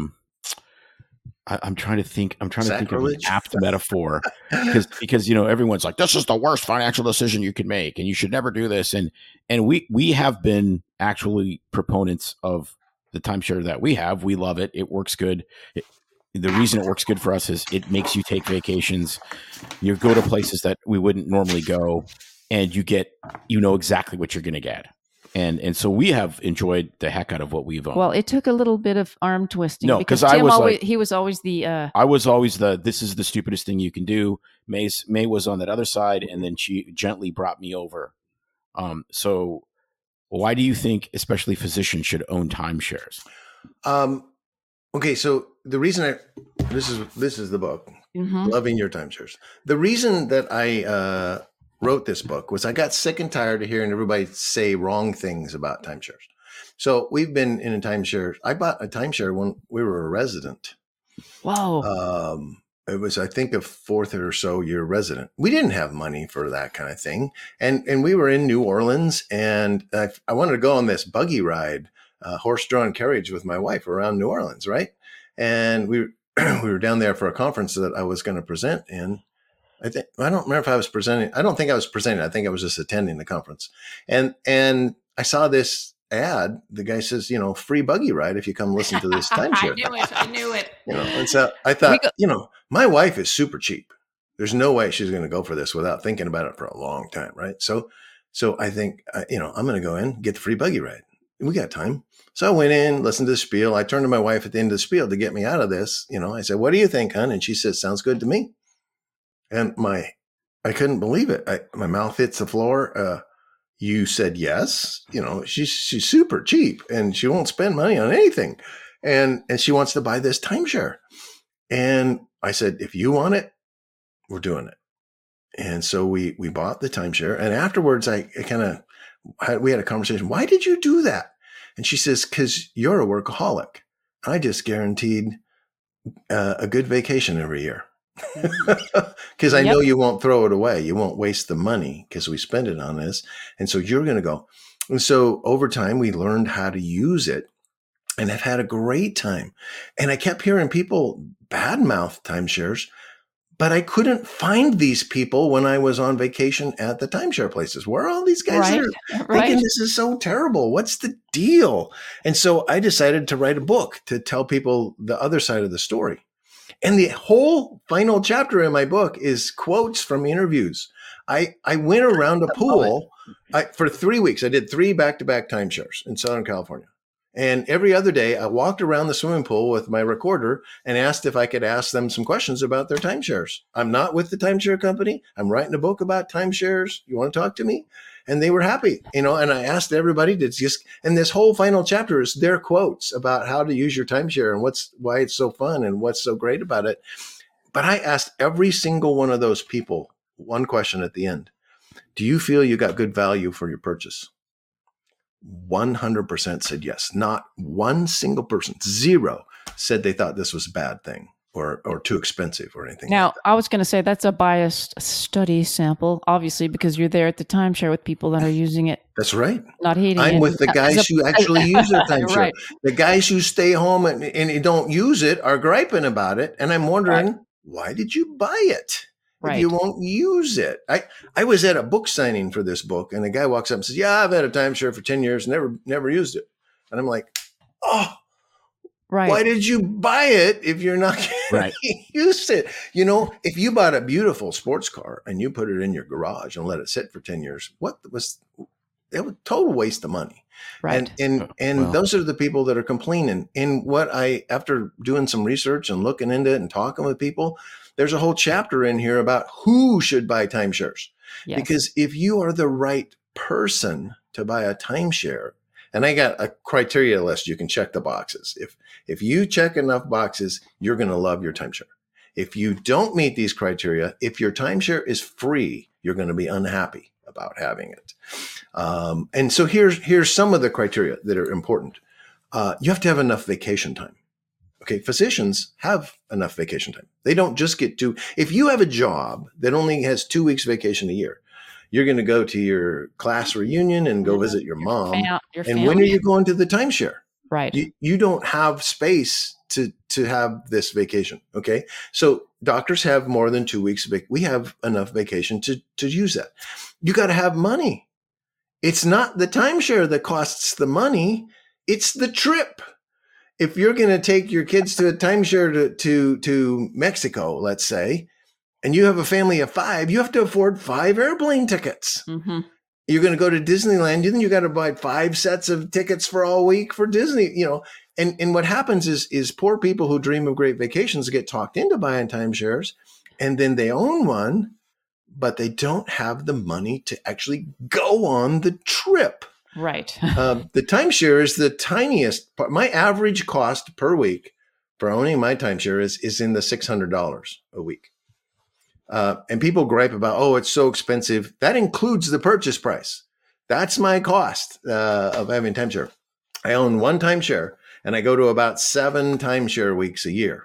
I'm trying to think of an apt metaphor, because everyone's like, this is the worst financial decision you can make, and you should never do this. And we have been actually proponents of the timeshare that we have. We love it. It works good. The reason it works good for us is it makes you take vacations. You go to places that we wouldn't normally go, and you get, exactly what you're going to get. And so we have enjoyed the heck out of what we've owned. Well, it took a little bit of arm twisting. No, because I was he was always the. I was always this is the stupidest thing you can do. May was on that other side, and then she gently brought me over. So why do you think, especially physicians, should own timeshares? Okay, so the reason this is the book, Loving Your Timeshares. The reason that I wrote this book was I got sick and tired of hearing everybody say wrong things about timeshares. So we've been in a timeshare. I bought a timeshare when we were a resident. Wow. It was, I think, a 4th or so year resident. We didn't have money for that kind of thing. And we were in New Orleans, and I wanted to go on this buggy ride, horse-drawn carriage with my wife around New Orleans, right? And we were down there for a conference that I was going to present in. I don't remember if I was presenting. I don't think I was presenting. I think I was just attending the conference. And I saw this ad. The guy says, free buggy ride if you come listen to this timeshare. I knew it. And so I thought, my wife is super cheap. There's no way she's going to go for this without thinking about it for a long time, right? So I think, I'm going to go in, get the free buggy ride. We got time. So I went in, listened to the spiel. I turned to my wife at the end of the spiel to get me out of this. I said, "What do you think, hon?" And she said, "Sounds good to me." And I couldn't believe it. My mouth hits the floor. You said yes. She's super cheap, and she won't spend money on anything. And she wants to buy this timeshare. And I said, "If you want it, we're doing it." And so we bought the timeshare. And afterwards, I kind of we had a conversation. Why did you do that? And she says, because you're a workaholic. I just guaranteed a good vacation every year. Because I know you won't throw it away. You won't waste the money because we spend it on this. And so you're going to go. And so over time, we learned how to use it and have had a great time. And I kept hearing people badmouth timeshares, but I couldn't find these people when I was on vacation at the timeshare places. Where are all these guys that are thinking this is so terrible? What's the deal? And so I decided to write a book to tell people the other side of the story. And the whole final chapter in my book is quotes from interviews. I went around a pool for 3 weeks. I did 3 back-to-back timeshares in Southern California. And every other day, I walked around the swimming pool with my recorder and asked if I could ask them some questions about their timeshares. I'm not with the timeshare company. I'm writing a book about timeshares. You want to talk to me? And they were happy, and I asked everybody to just, and this whole final chapter is their quotes about how to use your timeshare and why it's so fun and what's so great about it. But I asked every single one of those people one question at the end. Do you feel you got good value for your purchase? 100% said yes. Not one single person, 0, said they thought this was a bad thing or too expensive or anything. Now, like that. I was going to say that's a biased study sample, obviously, because you're there at the timeshare with people that are using it. That's right. Not hating it. I'm with the guys who actually use their timeshare. Right. The guys who stay home and don't use it are griping about it. And I'm wondering, why did you buy it? If you won't use it. I was at a book signing for this book, and a guy walks up and says, yeah, I've had a timeshare for 10 years, never used it. And I'm like, why did you buy it if you're not going to use it? If you bought a beautiful sports car and you put it in your garage and let it sit for 10 years, it was a total waste of money. Right. And those are the people that are complaining. And after doing some research and looking into it and talking with people, there's a whole chapter in here about who should buy timeshares. Yes. Because if you are the right person to buy a timeshare, and I got a criteria list, you can check the boxes. If you check enough boxes, you're going to love your timeshare. If you don't meet these criteria, if your timeshare is free, you're going to be unhappy about having it. And so here's some of the criteria that are important. You have to have enough vacation time. Okay, physicians have enough vacation time. They don't just get if you have a job that only has 2 weeks vacation a year, you're going to go to your class reunion and go visit your mom. And when are you going to the timeshare? Right. You don't have space to have this vacation. Okay. So doctors have more than 2 weeks. We have enough vacation to use that. You got to have money. It's not the timeshare that costs the money. It's the trip. If you're going to take your kids to a timeshare to Mexico, let's say, and you have a family of 5, you have to afford 5 airplane tickets. Mm-hmm. You're going to go to Disneyland, then you got to buy 5 sets of tickets for all week for Disney, And what happens is poor people who dream of great vacations get talked into buying timeshares, and then they own one, but they don't have the money to actually go on the trip. Right. The timeshare is the tiniest part. My average cost per week for owning my timeshare is in the $600 a week. And people gripe about, it's so expensive. That includes the purchase price. That's my cost of having timeshare. I own 1 timeshare, and I go to about 7 timeshare weeks a year.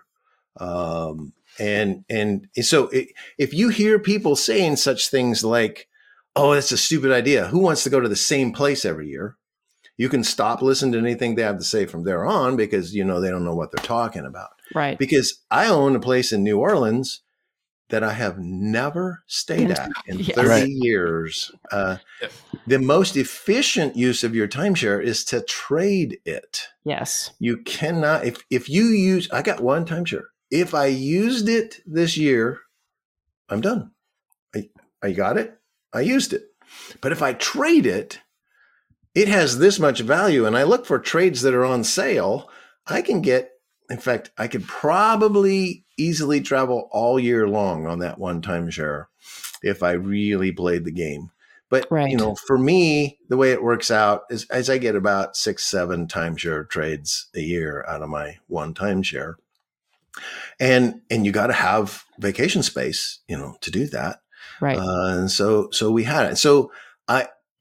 And so if you hear people saying such things like, that's a stupid idea. Who wants to go to the same place every year? You can stop listening to anything they have to say from there on because, they don't know what they're talking about. Right. Because I own a place in New Orleans that I have never stayed at in 30 years. The most efficient use of your timeshare is to trade it. Yes. You cannot, if you use, I got 1 timeshare. If I used it this year, I'm done. I got it. I used it. But if I trade it, it has this much value. And I look for trades that are on sale. I could probably easily travel all year long on that 1 timeshare if I really played the game. But, for me, the way it works out is as I get about 6-7 timeshare trades a year out of my 1 timeshare. And you got to have vacation space, to do that. Right. And so we had it. So I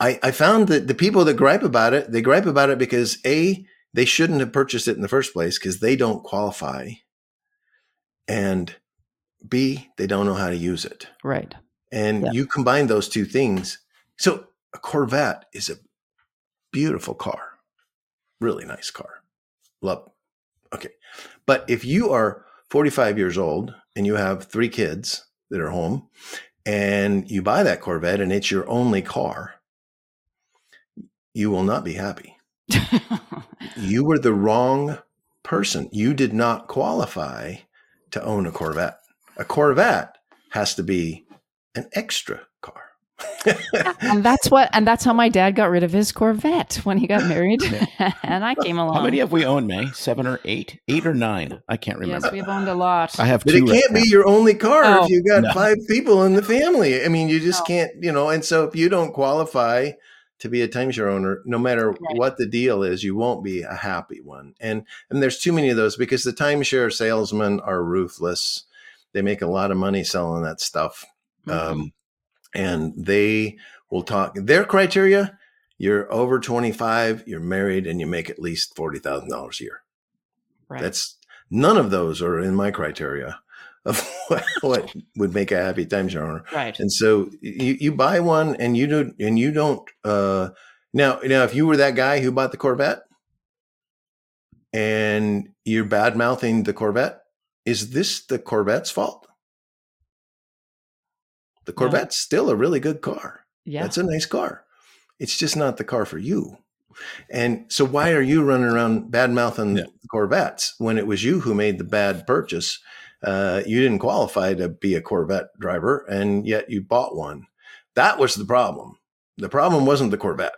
I found that the people that gripe about it, they gripe about it because A, they shouldn't have purchased it in the first place because they don't qualify. And B, they don't know how to use it. Right. And you combine those two things. So a Corvette is a beautiful car, really nice car. Love. Okay. But if you are 45 years old and you have 3 kids that are home and you buy that Corvette and it's your only car, you will not be happy. You were the wrong person. You did not qualify to own a Corvette. A Corvette has to be an extra car. and that's how my dad got rid of his Corvette when he got married. And I came along. How many have we owned, May? 7 or 8? 8 or 9? I can't remember. Yes, we've owned a lot. I have but 2. It can't be your only car if you got No. 5 people in the family. I mean, you just can't, and so if you don't qualify to be a timeshare owner, no matter what the deal is, you won't be a happy one. And there's too many of those because the timeshare salesmen are ruthless. They make a lot of money selling that stuff. Mm-hmm. And they will talk their criteria. You're over 25, you're married, and you make at least $40,000 a year. Right. That's none of those are in my criteria of what would make a happy timeshare owner. Right. And so you buy one and you don't, now, if you were that guy who bought the Corvette and you're bad mouthing the Corvette, is this the Corvette's fault? The Corvette's still a really good car. Yeah. That's a nice car. It's just not the car for you. And so why are you running around bad mouthing Corvettes when it was you who made the bad purchase? You didn't qualify to be a Corvette driver, and yet you bought one. That was the problem. The problem wasn't the Corvette.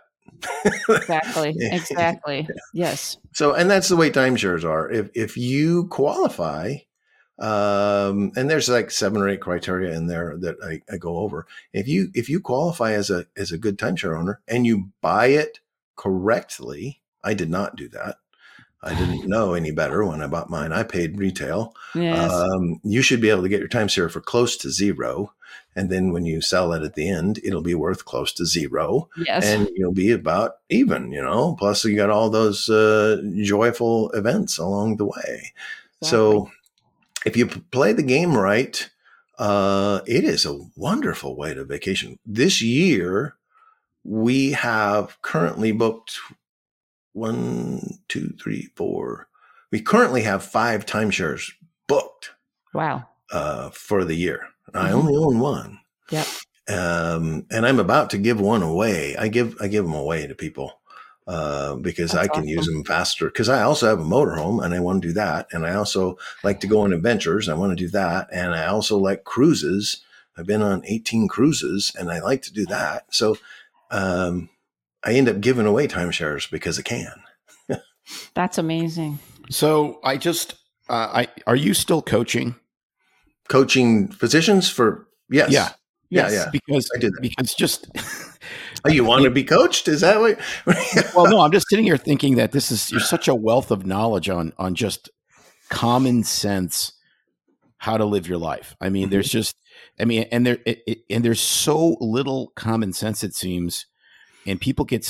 Exactly. Yes. So, and that's the way timeshares are. If you qualify, and there's like 7 or 8 criteria in there that I go over. If you qualify as a good timeshare owner and you buy it correctly, I did not do that. I didn't know any better when I bought mine. I paid retail. Yes. You should be able to get your timeshare for close to zero. And then when you sell it at the end, it'll be worth close to zero. Yes. And you'll be about even, Plus you got all those joyful events along the way. Exactly. So if you play the game right, it is a wonderful way to vacation. This year, we have currently booked 1, 2, 3, 4. We currently have 5 timeshares booked. Wow. For the year. I only own one. Yep. And I'm about to give one away. I give them away to people because I can use them faster. Because I also have a motorhome and I want to do that. And I also like to go on adventures. I want to do that. And I also like cruises. I've been on 18 cruises and I like to do that. So I end up giving away timeshares because I can. That's amazing. So I just, are you still coaching? Coaching physicians for, yes. Yeah. Yeah. Because I did that. Because just, oh, you want to be coached? Is that what? Well, no, I'm just sitting here thinking that you're such a wealth of knowledge on just common sense, how to live your life. I mean, there's just, there's so little common sense, it seems. And people get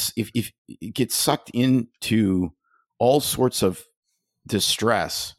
sucked into all sorts of distress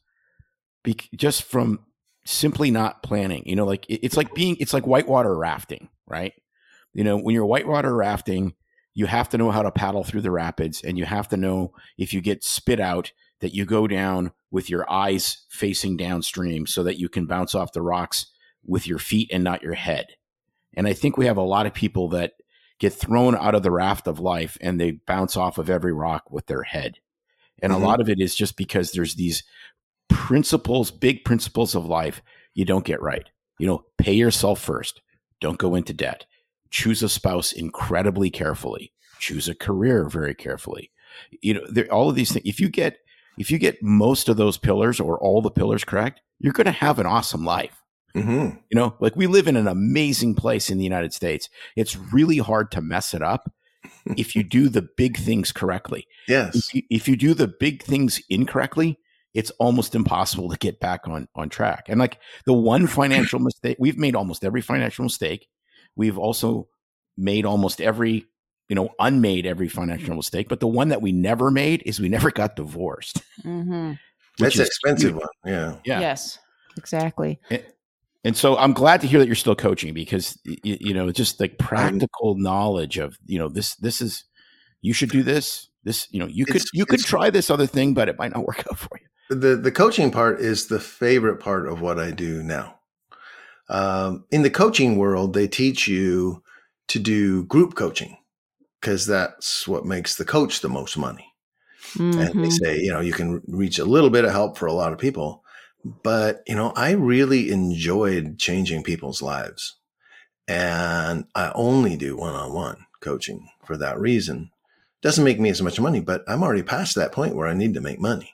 just from simply not planning. It's like whitewater rafting, right? When you're whitewater rafting, you have to know how to paddle through the rapids, and you have to know if you get spit out that you go down with your eyes facing downstream so that you can bounce off the rocks with your feet and not your head. And I think we have a lot of people that get thrown out of the raft of life and they bounce off of every rock with their head. And a lot of it is just because there's these principles, big principles of life you don't get right. Pay yourself first. Don't go into debt. Choose a spouse incredibly carefully. Choose a career very carefully. All of these things. If you get most of those pillars or all the pillars correct, you're going to have an awesome life. Mm-hmm. We live in an amazing place in the United States. It's really hard to mess it up if you do the big things correctly. Yes. If you do the big things incorrectly, it's almost impossible to get back on track. And the one financial mistake, we've made almost every financial mistake. We've also made almost every unmade every financial mistake, but the one that we never made is we never got divorced. Mm-hmm. That's an expensive one. Yeah. Yes, exactly. And so I'm glad to hear that you're still coaching, because, just like practical knowledge of, this is, you should do this, you could try this other thing, but it might not work out for you. The coaching part is the favorite part of what I do now. In the coaching world, they teach you to do group coaching because that's what makes the coach the most money. Mm-hmm. And they say, you can reach a little bit of help for a lot of people. But, I really enjoyed changing people's lives. And I only do one-on-one coaching for that reason. Doesn't make me as much money, but I'm already past that point where I need to make money.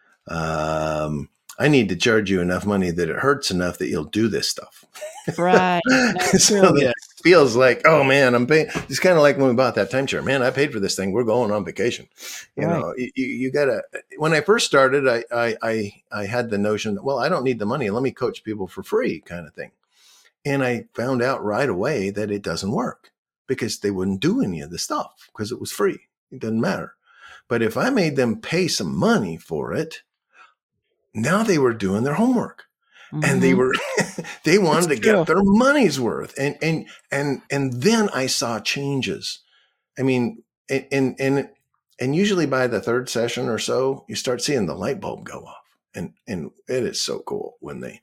I need to charge you enough money that it hurts enough that you'll do this stuff. Right. So that it feels like, oh man, I'm paying. It's kind of like when we bought that timeshare. Man, I paid for this thing. We're going on vacation. You gotta. When I first started, I had the notion that, well, I don't need the money. Let me coach people for free, kind of thing. And I found out right away that it doesn't work because they wouldn't do any of the stuff because it was free. It doesn't matter. But if I made them pay some money for it, now they were doing their homework, and they wanted to get their money's worth. And then I saw changes. I mean, and usually by the third session or so, you start seeing the light bulb go off, and it is so cool when they,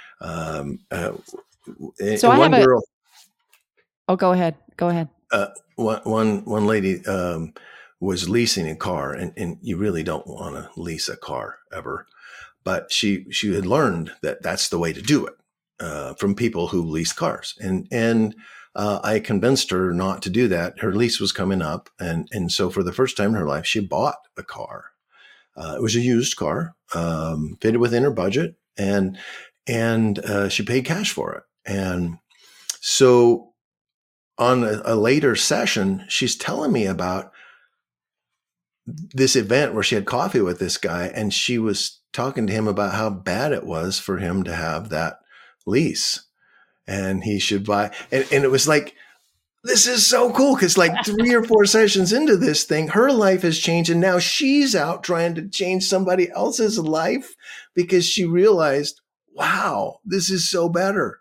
so I have girl, go ahead. One lady, was leasing a car, and you really don't want to lease a car ever. But she had learned that that's the way to do it from people who lease cars. And I convinced her not to do that. Her lease was coming up. And so for the first time in her life, she bought a car. It was a used car, fitted within her budget, and she paid cash for it. And so on a later session, she's telling me about this event where she had coffee with this guy, and she was talking to him about how bad it was for him to have that lease, and he should buy. And it was like, this is so cool, because like 3 or 4 sessions into this thing, her life has changed, and now she's out trying to change somebody else's life because she realized, wow, this is so better.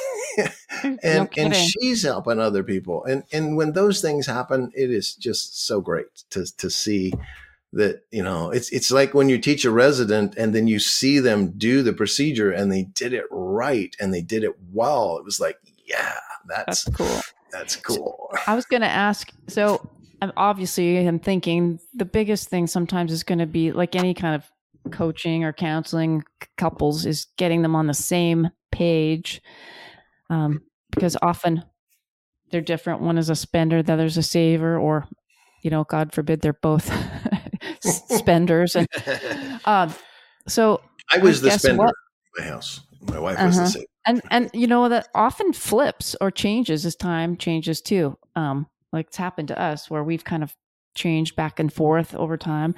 and she's helping other people. And when those things happen, it is just so great to see that, it's like when you teach a resident and then you see them do the procedure and they did it right and they did it well. It was like, yeah, that's cool. That's cool. So I was going to ask, so obviously I'm thinking the biggest thing sometimes is going to be like any kind of coaching or counseling couples is getting them on the same page. Because often they're different. One is a spender, the other's a saver, or, God forbid, they're both spenders. And so I was the spender in my house. My wife was the saver. And that often flips or changes as time changes too. Like it's happened to us where we've kind of changed back and forth over time.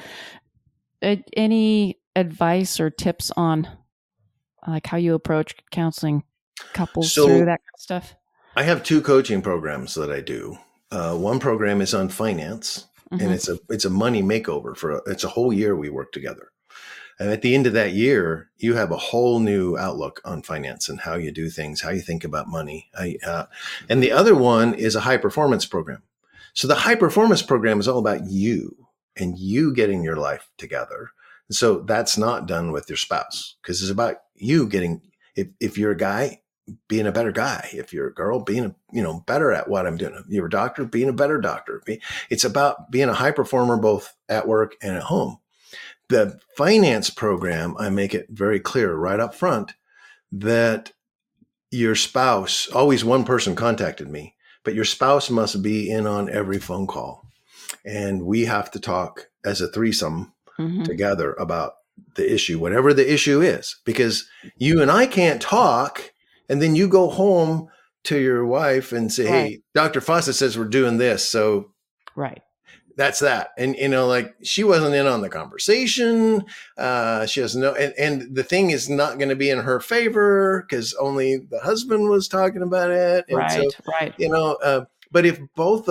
Any advice or tips on like how you approach counseling couples through that kind of stuff? I have 2 coaching programs that I do. One program is on finance, and it's a money makeover it's a whole year we work together. And at the end of that year, you have a whole new outlook on finance and how you do things, how you think about money. And the other one is a high performance program. So the high performance program is all about you and you getting your life together. And so that's not done with your spouse, because it's about you getting, if you're a guy, being a better guy. If you're a girl, being better at what I'm doing. If you're a doctor, being a better doctor. It's about being a high performer both at work and at home. The finance program, I make it very clear right up front that your spouse, always one person contacted me, but your spouse must be in on every phone call. And we have to talk as a threesome together about the issue, whatever the issue is, because you and I can't talk. And then you go home to your wife and say, hey, Dr. Fawcett says we're doing this. So that's that. And, like she wasn't in on the conversation. She doesn't know. And the thing is not going to be in her favor because only the husband was talking about it. And but if both of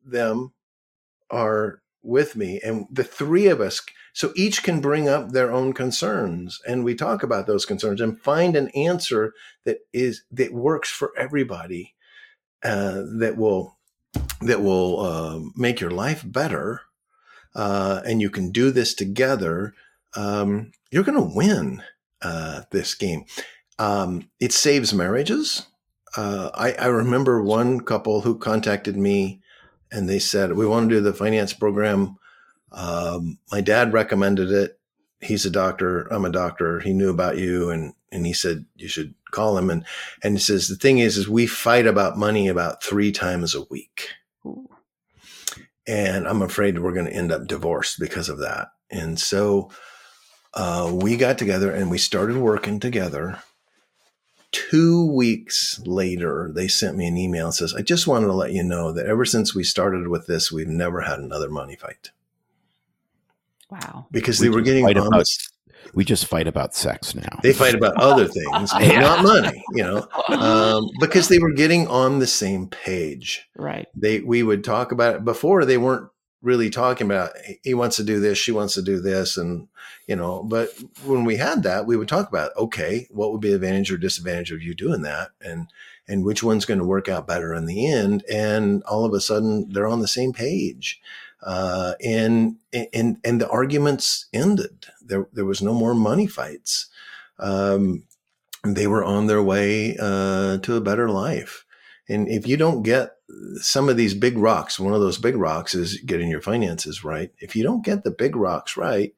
them are with me, and the three of us, so each can bring up their own concerns, and we talk about those concerns and find an answer that works for everybody, that will make your life better, and you can do this together. You're going to win this game. It saves marriages. I remember one couple who contacted me, and they said, we want to do the finance program. My dad recommended it. He's a doctor. I'm a doctor. He knew about you. And he said, you should call him. And he says, the thing is we fight about money about 3 times a week. Ooh. And I'm afraid we're going to end up divorced because of that. And so we got together and we started working together. 2 weeks later, they sent me an email and says, I just wanted to let you know that ever since we started with this, we've never had another money fight. Wow. Because they were getting on this. We just fight about sex now. They fight about other things, but not money, because they were getting on the same page. Right. We would talk about it. Before, they weren't really talking about, he wants to do this, she wants to do this. And, but when we had that, we would talk about, okay, what would be the advantage or disadvantage of you doing that? And which one's going to work out better in the end? And all of a sudden they're on the same page. And the arguments ended. There was no more money fights. They were on their way, to a better life. And if you don't get some of these big rocks, one of those big rocks is getting your finances right. If you don't get the big rocks right,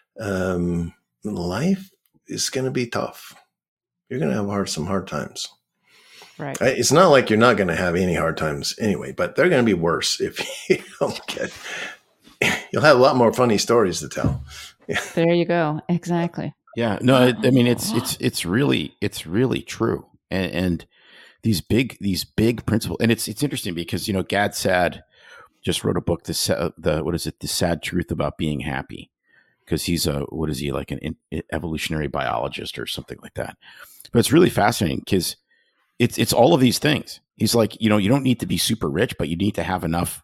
life is going to be tough. You're going to have some hard times. Right. It's not like you're not going to have any hard times anyway, but they're going to be worse if you don't get. You'll have a lot more funny stories to tell. Yeah. There you go. Exactly. Yeah. No, I mean, it's really true. And these big principles, and it's interesting because, Gad Saad just wrote a book, The Sad Truth About Being Happy. Because he's like an evolutionary biologist or something like that. But it's really fascinating because it's all of these things. He's like, you don't need to be super rich, but you need to have enough,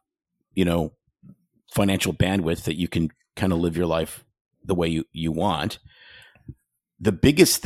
financial bandwidth that you can kind of live your life the way you want. The biggest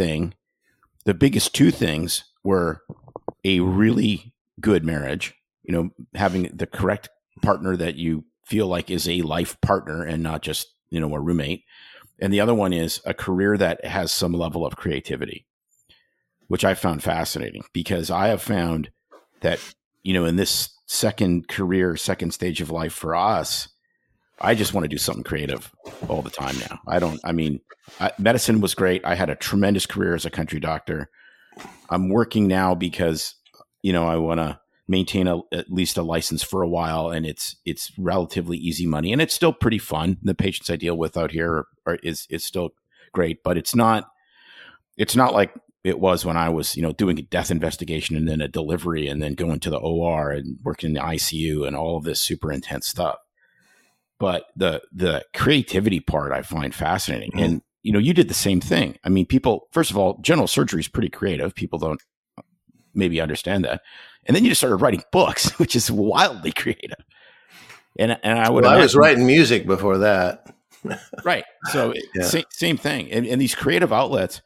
2 things were a really good marriage, having the correct partner that you feel like is a life partner and not just, a roommate. And the other one is a career that has some level of creativity, which I found fascinating because I have found that, in this second stage of life for us, I just want to do something creative all the time now. Medicine was great. I had a tremendous career as a country doctor. I'm working now because, I want to maintain at least a license for a while, and it's relatively easy money, and it's still pretty fun. The patients I deal with out here is still great, but it's not like it was when I was, doing a death investigation and then a delivery and then going to the OR and working in the ICU and all of this super intense stuff. But the creativity part I find fascinating. Mm-hmm. And, you did the same thing. I mean, people, first of all, general surgery is pretty creative. People don't maybe understand that. And then you just started writing books, which is wildly creative. And I would I was writing music before that. Right. So same thing. And these creative outlets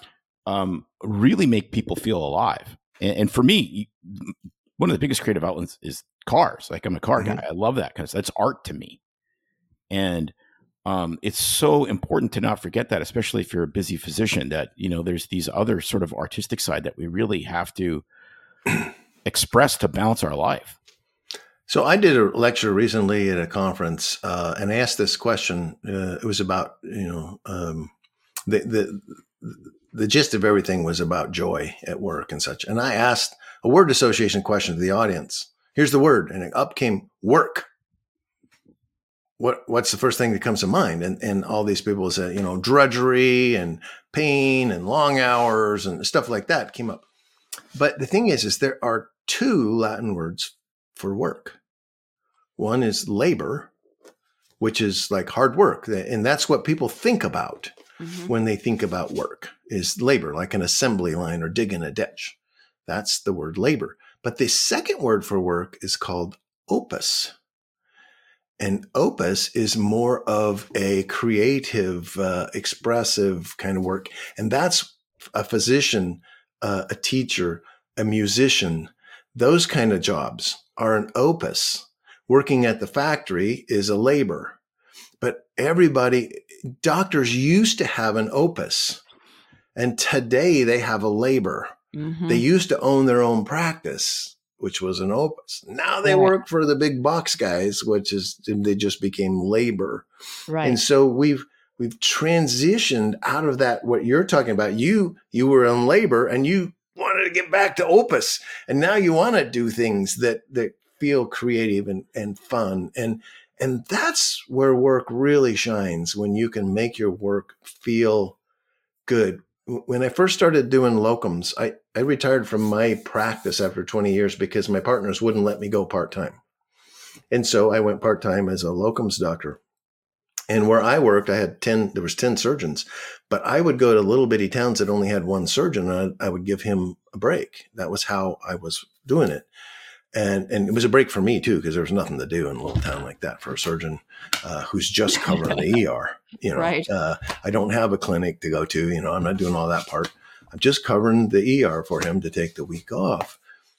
really make people feel alive. And for me, one of the biggest creative outlets is cars. Like I'm a car guy. I love that because that's art to me. And it's so important to not forget that, especially if you're a busy physician, that, there's these other sort of artistic side that we really have to express to balance our life. So I did a lecture recently at a conference and I asked this question. It was about, the gist of everything was about joy at work and such. And I asked a word association question to the audience. Here's the word. And up came work. What's the first thing that comes to mind? And all these people said, drudgery and pain and long hours and stuff like that came up. But the thing is there are 2 Latin words for work. One is labor, which is like hard work. And that's what people think about when they think about work is labor, like an assembly line or digging a ditch. That's the word labor. But the second word for work is called opus. And Opus is more of a creative, expressive kind of work. And that's a physician, a teacher, a musician. Those kind of jobs are an Opus. Working at the factory is a labor. But doctors used to have an Opus. And today they have a labor. Mm-hmm. They used to own their own practice, which was an Opus. Now they work for the big box guys, they just became labor. Right. And so we've transitioned out of that. What you're talking about, you were in labor and you wanted to get back to Opus, and now you want to do things that feel creative and fun. And that's where work really shines, when you can make your work feel good. When I first started doing locums, I retired from my practice after 20 years because my partners wouldn't let me go part-time. And so I went part-time as a locums doctor. And where I worked, there was 10 surgeons, but I would go to little bitty towns that only had one surgeon, and I would give him a break. That was how I was doing it. And it was a break for me too, because there was nothing to do in a little town like that for a surgeon who's just covering the ER. Right. I don't have a clinic to go to. I'm not doing all that part. I'm just covering the ER for him to take the week off.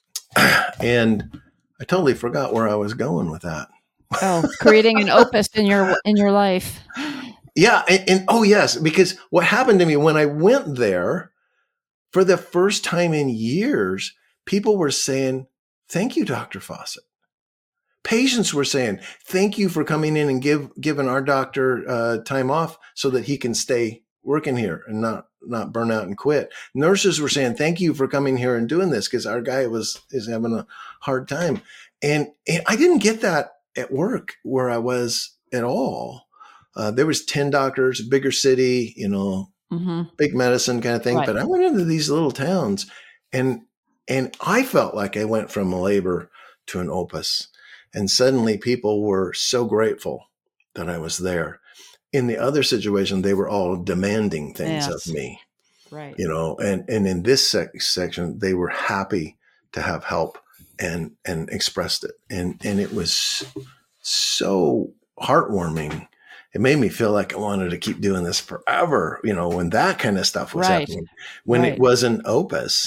And I totally forgot where I was going with that. Oh, creating an Opus in your life. Yeah, and oh yes, because what happened to me when I went there for the first time in years, people were saying, "Thank you, Dr. Fawcett." Patients were saying, "Thank you for coming in and giving our doctor time off so that he can stay working here and not burn out and quit." Nurses were saying, "Thank you for coming here and doing this because our guy is having a hard time." And I didn't get that at work where I was at all. There was 10 doctors, bigger city, mm-hmm. big medicine kind of thing. Right. But I went into these little towns and I felt like I went from a labor to an Opus. And suddenly people were so grateful that I was there. In the other situation, they were all demanding things of me. Right. And in this section, they were happy to have help and expressed it. And it was so heartwarming. It made me feel like I wanted to keep doing this forever, when that kind of stuff was happening, when it wasn't Opus.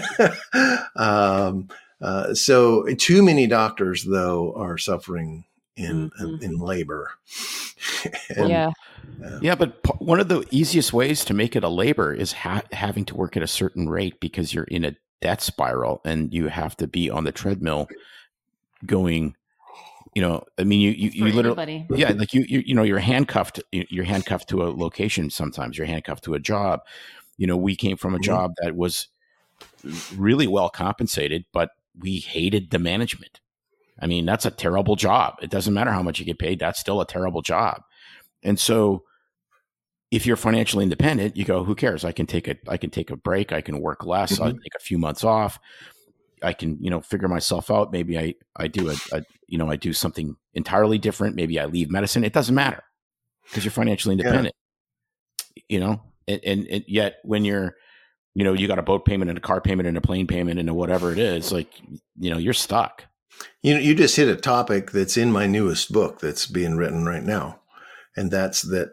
So too many doctors, though, are suffering in labor. Yeah, but one of the easiest ways to make it a labor is having to work at a certain rate, because you're in a death spiral and you have to be on the treadmill going, you literally, like you're handcuffed to a location. Sometimes you're handcuffed to a job. We came from a job that was really well compensated, but we hated the management. I mean, that's a terrible job. It doesn't matter how much you get paid. That's still a terrible job. And so if you're financially independent, you go, who cares? I can take a break. I can work less. I'll take a few months off. I can, figure myself out. Maybe I do I do something entirely different. Maybe I leave medicine. It doesn't matter because you're financially independent, and yet when you're, you got a boat payment and a car payment and a plane payment and whatever it is, like, you're stuck. You just hit a topic that's in my newest book that's being written right now. And that's that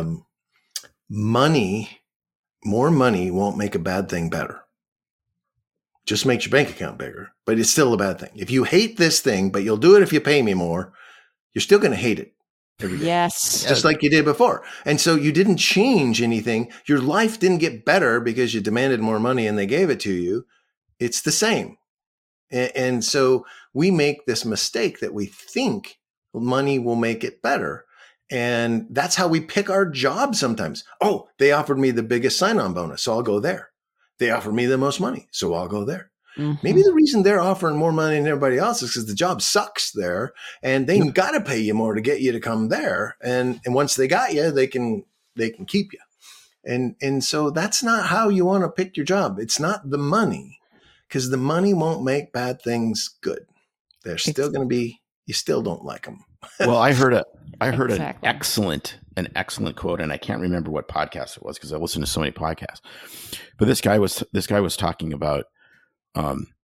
more money won't make a bad thing better. Just makes your bank account bigger, but it's still a bad thing. If you hate this thing, but you'll do it if you pay me more, you're still going to hate it every day. Yes. Just like you did before. And so you didn't change anything. Your life didn't get better because you demanded more money and they gave it to you. It's the same. And so we make this mistake that we think money will make it better. And that's how we pick our job sometimes. Oh, they offered me the biggest sign-on bonus, so I'll go there. They offered me the most money, so I'll go there. Mm-hmm. Maybe the reason they're offering more money than everybody else is because the job sucks there, and they got to pay you more to get you to come there. And once they got you, they can keep you. And so that's not how you want to pick your job. It's not the money, because the money won't make bad things good. They're still going to be. You still don't like them. Well, I heard exactly. an excellent quote, and I can't remember what podcast it was because I listen to so many podcasts. But this guy was talking about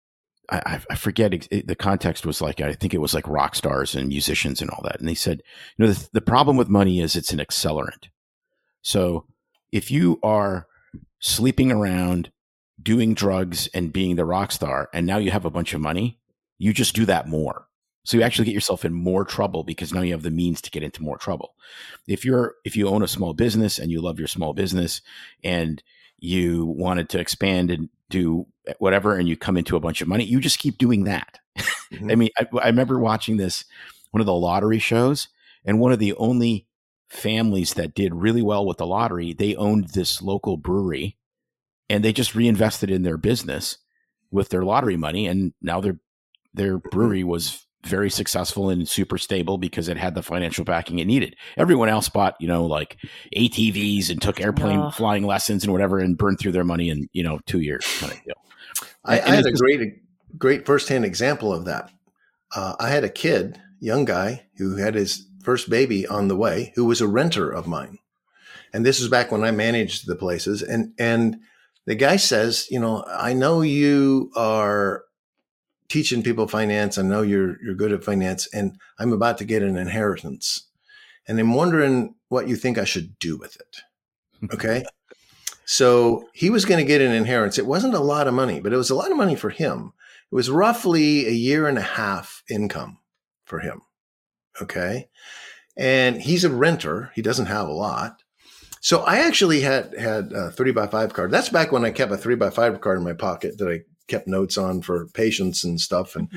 I forget the context was like, I think it was like rock stars and musicians and all that. And they said, the problem with money is it's an accelerant. So if you are sleeping around, doing drugs and being the rock star, and now you have a bunch of money, you just do that more. So you actually get yourself in more trouble because now you have the means to get into more trouble. If you own a small business and you love your small business and you wanted to expand and do whatever, and you come into a bunch of money, you just keep doing that. Mm-hmm. I mean, I remember watching one of the lottery shows, and one of the only families that did really well with the lottery, they owned this local brewery, and they just reinvested in their business with their lottery money. And now their brewery was very successful and super stable because it had the financial backing it needed. Everyone else bought, like ATVs and took airplane flying lessons and whatever, and burned through their money in, 2 years kind of deal. I had a great firsthand example of that. I had a young guy who had his first baby on the way, who was a renter of mine. And this was back when I managed the places. And the guy says, I know you are teaching people finance. I know you're good at finance, and I'm about to get an inheritance, and I'm wondering what you think I should do with it. Okay. So he was going to get an inheritance. It wasn't a lot of money, but it was a lot of money for him. It was roughly a year and a half income for him. Okay. And he's a renter. He doesn't have a lot. So I actually had a 3x5 card. That's back when I kept a 3x5 card in my pocket that I kept notes on for patients and stuff. And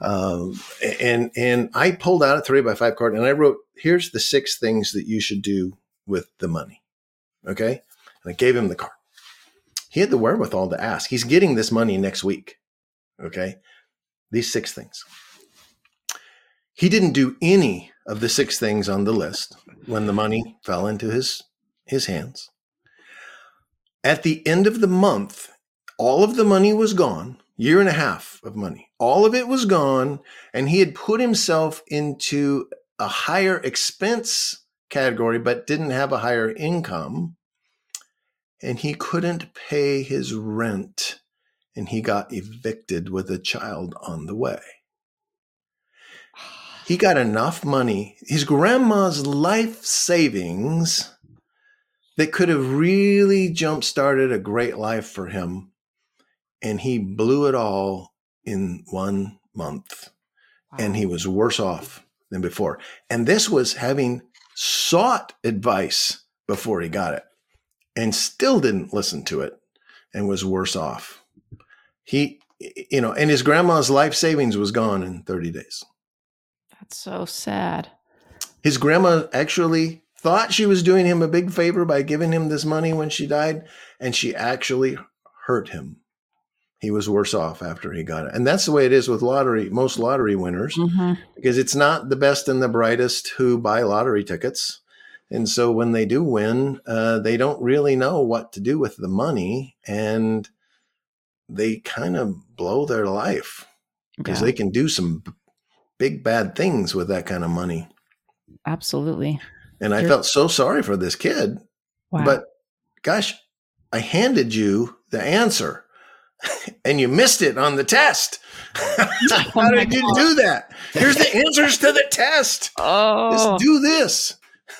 I pulled out a 3x5 card and I wrote, here's the 6 things that you should do with the money. Okay. And I gave him the card. He had the wherewithal to ask. He's getting this money next week. Okay. These 6 things. He didn't do any of the 6 things on the list when the money fell into his hands. At the end of the month, all of the money was gone, year and a half of money. All of it was gone, and he had put himself into a higher expense category, but didn't have a higher income, and he couldn't pay his rent, and he got evicted with a child on the way. He got enough money, his grandma's life savings, that could have really jump-started a great life for him. And he blew it all in 1 month. Wow. And he was worse off than before. And this was having sought advice before he got it and still didn't listen to it and was worse off. And his grandma's life savings was gone in 30 days. That's so sad. His grandma actually thought she was doing him a big favor by giving him this money when she died, and she actually hurt him. He was worse off after he got it. And that's the way it is with most lottery winners, because it's not the best and the brightest who buy lottery tickets. And so when they do win, they don't really know what to do with the money, and they kind of blow their life because they can do some big bad things with that kind of money. Absolutely. And I felt so sorry for this kid. Wow. But gosh, I handed you the answer and you missed it on the test. How did you do that? Here's the answers to the test. Oh, just do this.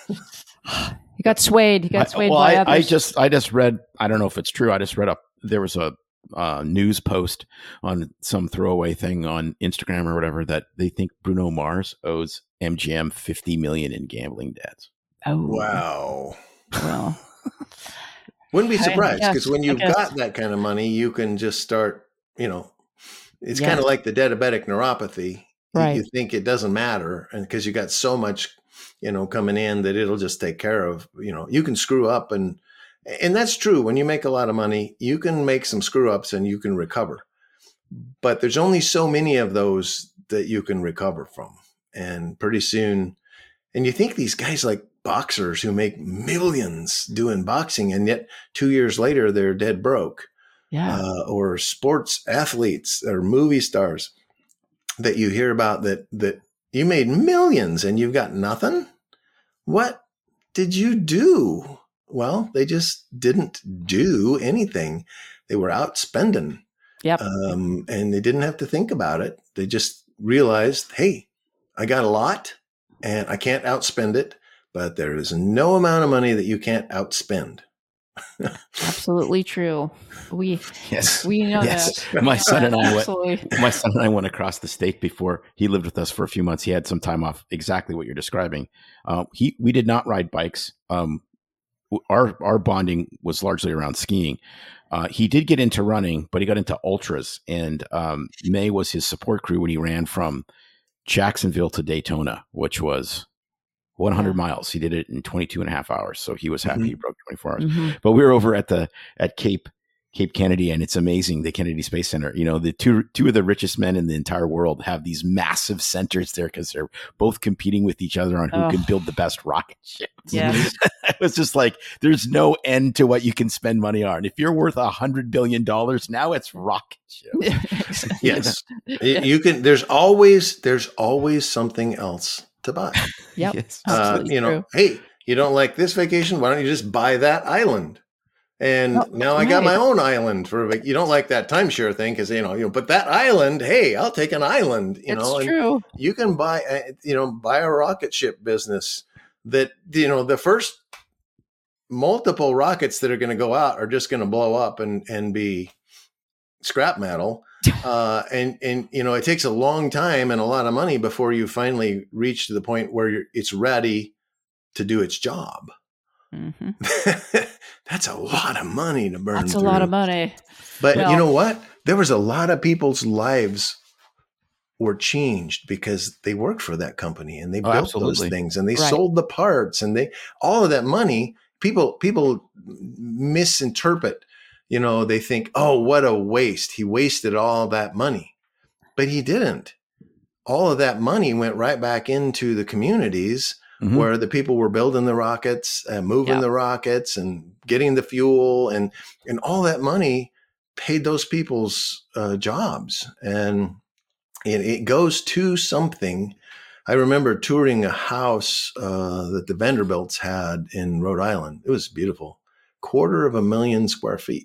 You got swayed. By others. I just read, I don't know if it's true. I just read there was a news post on some throwaway thing on Instagram or whatever that they think Bruno Mars owes MGM $50 million in gambling debts. Oh, wow. Well, wouldn't be surprised, because when you've got that kind of money, you can just start, it's kind of like the diabetic neuropathy. Right. You think it doesn't matter, and because you got so much, coming in that it'll just take care of, you can screw up, and that's true. When you make a lot of money, you can make some screw ups and you can recover, but there's only so many of those that you can recover from. And pretty soon, and you think these guys like boxers who make millions doing boxing, and yet 2 years later, they're dead broke. Yeah. Or sports athletes or movie stars that you hear about that you made millions and you've got nothing. What did you do? Well, they just didn't do anything. They were out spending. Yep. And they didn't have to think about it. They just realized, hey, I got a lot and I can't outspend it, but there is no amount of money that you can't outspend. Absolutely true. We know Yes. that. My son and I Absolutely. went across the state before. He lived with us for a few months. He had some time off, exactly what you're describing. We did not ride bikes. Our bonding was largely around skiing. He did get into running, but he got into ultras, and May was his support crew when he ran from Jacksonville to Daytona, which was 100 miles. He did it in 22 and a half hours. So he was happy he broke 24 hours. But we were over at Cape Kennedy, and it's amazing. The Kennedy Space Center, the two of the richest men in the entire world have these massive centers there because they're both competing with each other on who can build the best rocket ships. Yes. It was just like, there's no end to what you can spend money on. If you're worth $100 billion, now it's rocket ships. Yes. You can, there's always something else to buy. Yep. Yes. True. Hey, you don't like this vacation? Why don't you just buy that island? And now I got my own island you don't like that timeshare thing because but that island, hey, I'll take an island. It's true. You can buy a rocket ship business that the first multiple rockets that are going to go out are just going to blow up and be scrap metal. And it takes a long time and a lot of money before you finally reach to the point where it's ready to do its job. That's a lot of money to burn. That's a lot of money. But you know what? There was a lot of people's lives were changed because they worked for that company and they built those things and they sold the parts and all of that money. People misinterpret. They think, oh, what a waste. He wasted all that money. But he didn't. All of that money went right back into the communities where the people were building the rockets, moving the rockets and getting the fuel and all that money paid those people's jobs. And it goes to something. I remember touring a house that the Vanderbilts had in Rhode Island. It was beautiful. 250,000 square feet.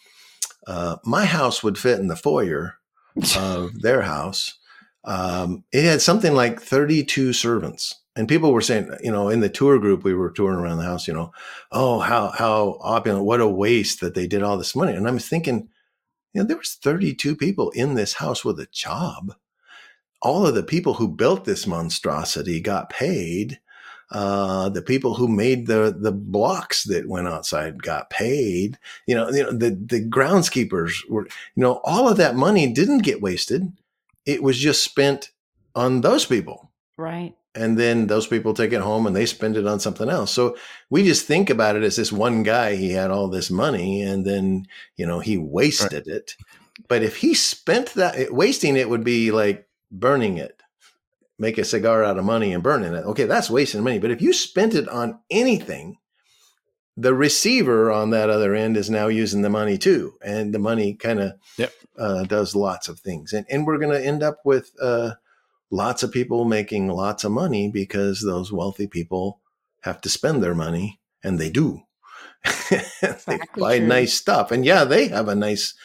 My house would fit in the foyer of their house. It had something like 32 servants. And people were saying, in the tour group, we were touring around the house, oh, how opulent, what a waste that they did all this money. And I'm thinking, there was 32 people in this house with a job. All of the people who built this monstrosity got paid. The people who made the blocks that went outside got paid. The groundskeepers were, all of that money didn't get wasted. It was just spent on those people. Right. And then those people take it home and they spend it on something else. So we just think about it as this one guy, he had all this money and then, he wasted it. But if he spent wasting it would be like burning it, make a cigar out of money and burning it. Okay, that's wasting money. But if you spent it on anything, the receiver on that other end is now using the money too. And the money kind of does lots of things. And we're going to end up with lots of people making lots of money because those wealthy people have to spend their money, and they do. They buy nice stuff. And they have a nice,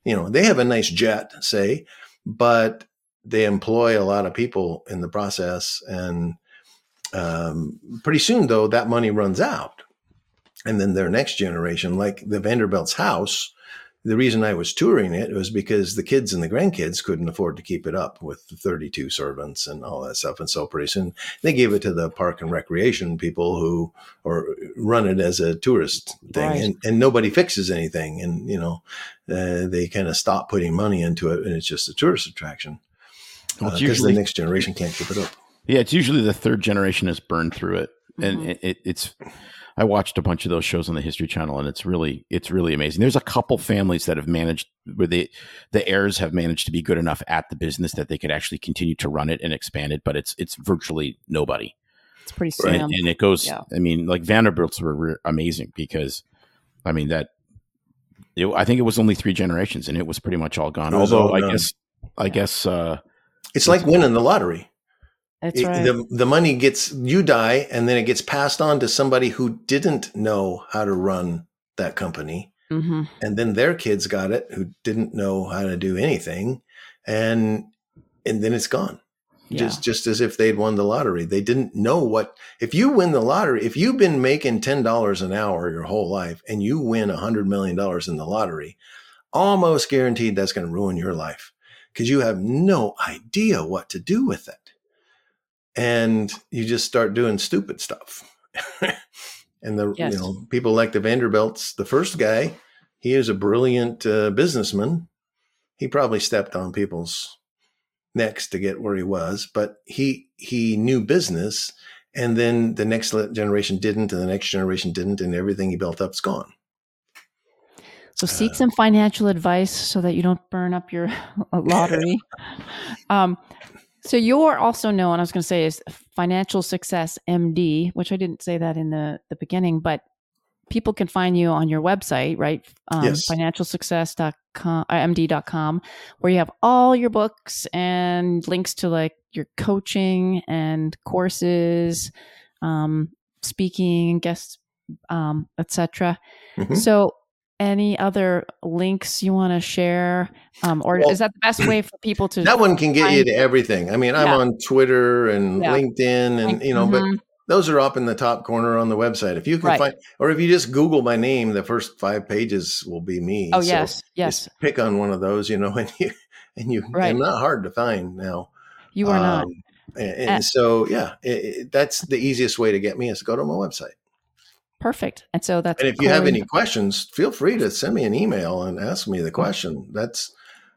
jet, say, but they employ a lot of people in the process. And pretty soon, though, that money runs out. And then their next generation, like the Vanderbilt's house, the reason I was touring it was because the kids and the grandkids couldn't afford to keep it up with the 32 servants and all that stuff. And so pretty soon they gave it to the park and recreation people who run it as a tourist thing. Right. And nobody fixes anything. And, they kind of stop putting money into it and it's just a tourist attraction because the next generation can't keep it up. Yeah. It's usually the third generation has burned through it. And I watched a bunch of those shows on the History Channel, and it's really amazing. There's a couple families that have managed, where the heirs have managed to be good enough at the business that they could actually continue to run it and expand it, but it's virtually nobody. It's pretty sad. And it goes, I mean, like Vanderbilts were amazing because, I mean, I think it was only 3 generations, and it was pretty much all gone. Although I guess it's like winning the lottery. That's right. The money you die, and then it gets passed on to somebody who didn't know how to run that company. Mm-hmm. And then their kids got it who didn't know how to do anything. And then it's gone. Yeah. Just as if they'd won the lottery. They didn't know if you win the lottery, if you've been making $10 an hour your whole life and you win $100 million in the lottery, almost guaranteed that's going to ruin your life because you have no idea what to do with it. And you just start doing stupid stuff. And people like the Vanderbilts, the first guy, he is a brilliant businessman. He probably stepped on people's necks to get where he was, but he knew business. And then the next generation didn't, and the next generation didn't, and everything he built up's gone. So seek some financial advice so that you don't burn up your lottery. So you're also known, I was going to say, as Financial Success MD, which I didn't say that in the beginning, but people can find you on your website, right? Yes. financialsuccess.md.com, where you have all your books and links to like your coaching and courses, speaking, guests, etc. Mm-hmm. So any other links you want to share? Is that the best way for people to... That one can get you to everything. I mean, I'm on Twitter and LinkedIn and, but those are up in the top corner on the website. If you can find, or if you just Google my name, the first 5 pages will be me. Oh, yes. Just pick on one of those, and you, I'm not hard to find now. You are not. And so, that's the easiest way to get me is to go to my website. Perfect. And so that's... And if you have any questions, feel free to send me an email and ask me the question. That's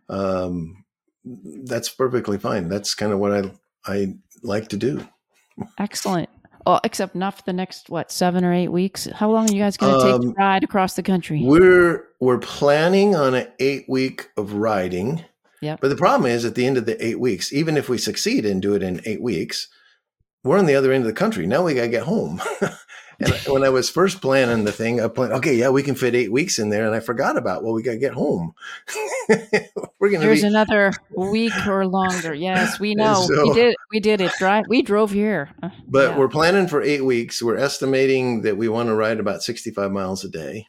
perfectly fine. That's kind of what I like to do. Excellent. Well, except not for the next, 7 or 8 weeks. How long are you guys going to take to ride across the country? We're planning on an 8-week of riding. Yep. But the problem is at the end of the 8 weeks, even if we succeed and do it in 8 weeks, we're on the other end of the country. Now we got to get home. And when I was first planning the thing, I planned, we can fit 8 weeks in there. And I forgot about, we got to get home. There's another week or longer. Yes, we know. So, we did it. Right? We drove here. But we're planning for 8 weeks. We're estimating that we want to ride about 65 miles a day,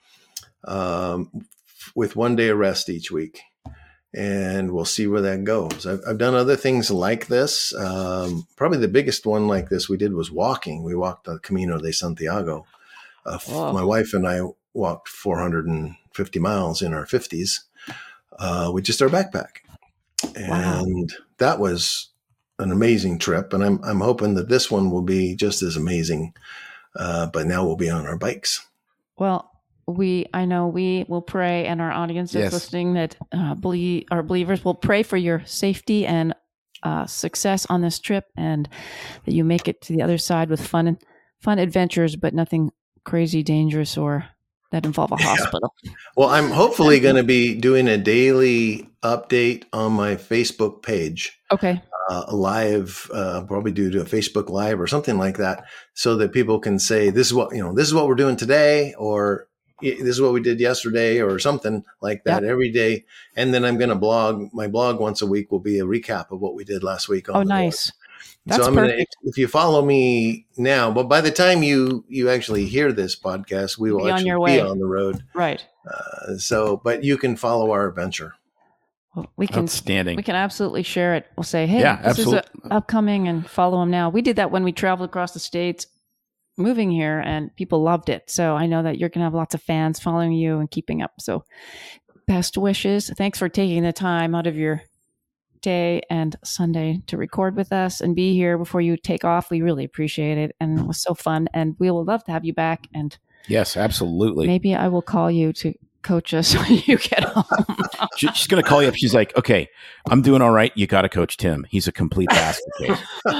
with 1 day of rest each week. And we'll see where that goes. I've done other things like this. Probably the biggest one like this we did was walking. We walked the Camino de Santiago. My wife and I walked 450 miles in our 50s with just our backpack. And that was an amazing trip. And I'm hoping that this one will be just as amazing. But now we'll be on our bikes. Well, I know we will pray, and our audience that's listening that our believers will pray for your safety and success on this trip, and that you make it to the other side with fun adventures, but nothing crazy dangerous or that involve a hospital. Well, I'm hopefully going to be doing a daily update on my Facebook page. Okay. Live, probably do a Facebook Live or something like that, so that people can say, this is what we're doing today, or this is what we did yesterday, or something like that every day. And then I'm going to blog. My blog once a week will be a recap of what we did last week. Oh, nice. That's perfect. If you follow me now, but by the time you actually hear this podcast, we will actually be on the road. Right. But you can follow our adventure. Well, we can absolutely share it. We'll say, hey, this absolutely. is upcoming, and follow them now. We did that when we traveled across the States moving here, and people loved it. So I know that you're going to have lots of fans following you and keeping up. So best wishes. Thanks for taking the time out of your day and Sunday to record with us and be here before you take off. We really appreciate it. And it was so fun. And we will love to have you back. And yes, absolutely. Maybe I will call you to coach us when you get home. She's going to call you up. She's like, okay, I'm doing all right. You got to coach Tim. He's a complete basket case.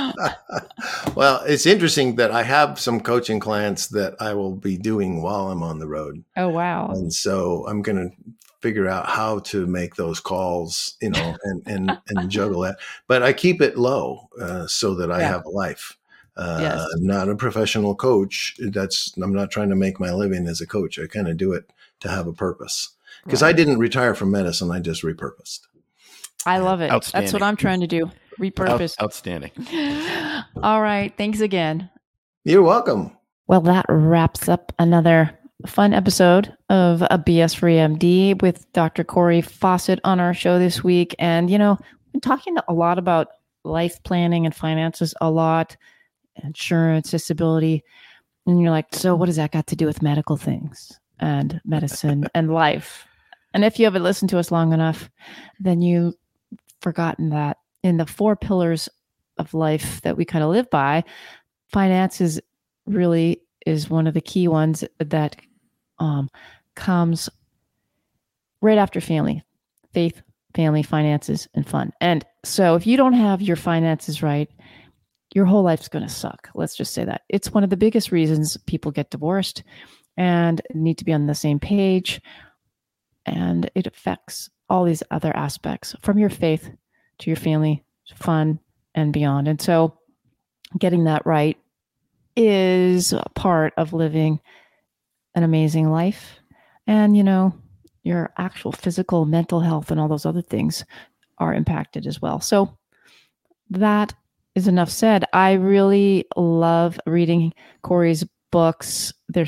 Well, it's interesting that I have some coaching clients that I will be doing while I'm on the road. Oh, wow. And so I'm going to figure out how to make those calls, and juggle that. But I keep it low so that I have a life. I'm not a professional coach. I'm not trying to make my living as a coach. I kind of do it to have a purpose, because I didn't retire from medicine. I just repurposed. I love it. That's what I'm trying to do. Repurpose. Outstanding. All right. Thanks again. You're welcome. Well, that wraps up another fun episode of a BS Free MD with Dr. Corey Fawcett on our show this week. And, you know, we've been talking a lot about life planning and finances a lot, insurance, disability. And you're like, so what does that got to do with medical things and medicine and life? And if you haven't listened to us long enough, then you've forgotten that in the 4 pillars of life that we kind of live by, finances really is one of the key ones that comes right after family, faith, family, finances, and fun. And so if you don't have your finances right, your whole life's going to suck. Let's just say that. It's one of the biggest reasons people get divorced and need to be on the same page. And it affects all these other aspects, from your faith to your family, fun, and beyond. And so getting that right is a part of living an amazing life. And, you know, your actual physical, mental health, and all those other things are impacted as well. So that is enough said. I really love reading Corey's books. They're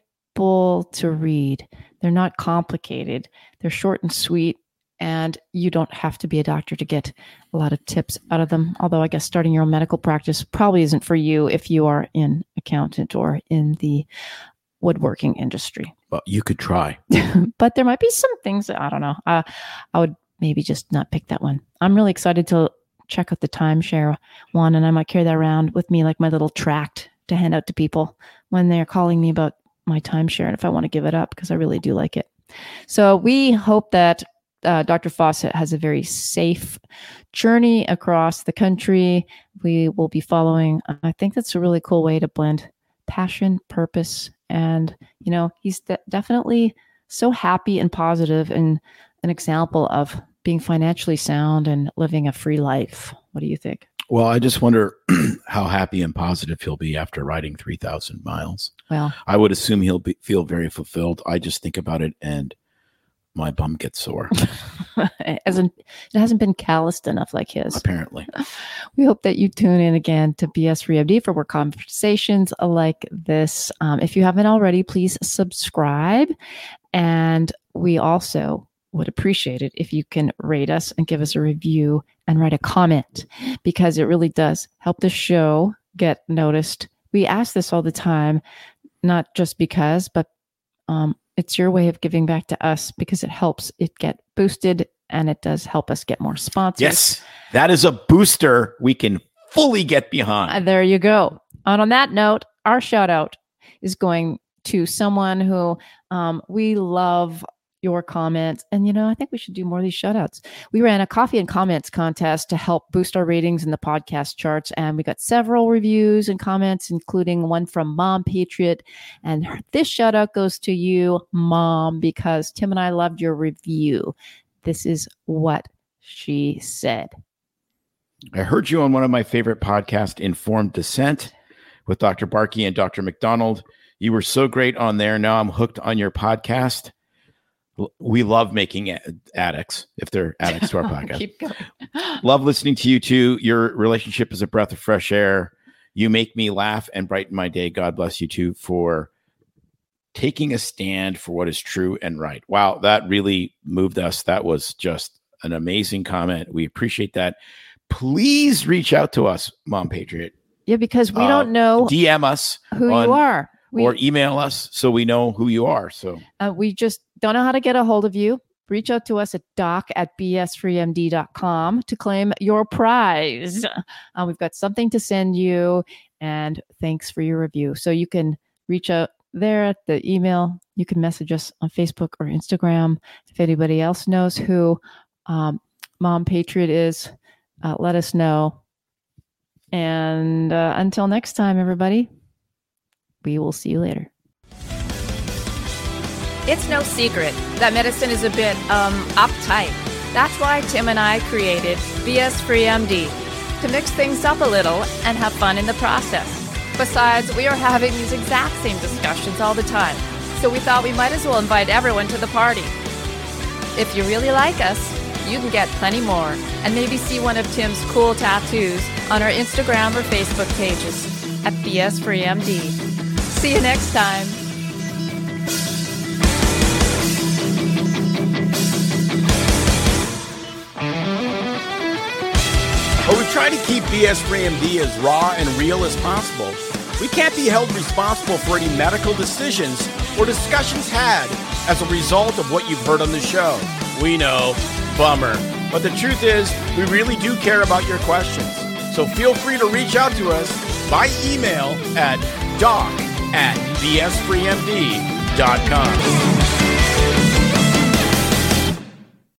simple to read. They're not complicated. They're short and sweet. And you don't have to be a doctor to get a lot of tips out of them. Although I guess starting your own medical practice probably isn't for you if you are an accountant or in the woodworking industry. Well, you could try. But there might be some things that, I don't know. I would maybe just not pick that one. I'm really excited to check out the timeshare one, and I might carry that around with me like my little tract to hand out to people when they're calling me about my timeshare and if I want to give it up, because I really do like it. So we hope that Dr. Fawcett has a very safe journey across the country. We will be following. I think that's a really cool way to blend passion, purpose, and, you know, he's definitely so happy and positive and an example of being financially sound and living a free life. What do you think? Well, I just wonder how happy and positive he'll be after riding 3,000 miles. Well, I would assume he'll feel very fulfilled. I just think about it and my bum gets sore. it hasn't been calloused enough like his. Apparently. We hope that you tune in again to BS Free MD for more conversations like this. If you haven't already, please subscribe. And we also would appreciate it if you can rate us and give us a review and write a comment, because it really does help the show get noticed. We ask this all the time, not just because, but it's your way of giving back to us, because it helps it get boosted, and it does help us get more sponsors. Yes, that is a booster we can fully get behind. There you go. And on that note, our shout out is going to someone who we love your comments. And, you know, I think we should do more of these shout outs. We ran a coffee and comments contest to help boost our ratings in the podcast charts. And we got several reviews and comments, including one from Mom Patriot. And this shout out goes to you, Mom, because Tim and I loved your review. This is what she said. I heard you on one of my favorite podcasts, Informed Dissent, with Dr. Barkey and Dr. McDonald. You were so great on there. Now I'm hooked on your podcast. We love making addicts, if they're addicts to our podcast. Keep going. Love listening to you two. Your relationship is a breath of fresh air. You make me laugh and brighten my day. God bless you two for taking a stand for what is true and right. Wow, that really moved us. That was just an amazing comment. We appreciate that. Please reach out to us, Mom Patriot. Yeah, because we don't know DM us who you are. Or email us so we know who you are. So we just don't know how to get a hold of you. Reach out to us at doc@bsfreemd.com to claim your prize. We've got something to send you, and thanks for your review. So you can reach out there at the email. You can message us on Facebook or Instagram. If anybody else knows who Mom Patriot is, let us know. And until next time, everybody, we will see you later. It's no secret that medicine is a bit uptight. That's why Tim and I created BS Free MD, to mix things up a little and have fun in the process. Besides, we are having these exact same discussions all the time, so we thought we might as well invite everyone to the party. If you really like us, you can get plenty more, and maybe see one of Tim's cool tattoos on our Instagram or Facebook pages at BS Free MD. See you next time. But we try to keep BS Free MD as raw and real as possible. We can't be held responsible for any medical decisions or discussions had as a result of what you've heard on the show. We know, bummer. But the truth is, we really do care about your questions. So feel free to reach out to us by email at doc@bsfreemd.com.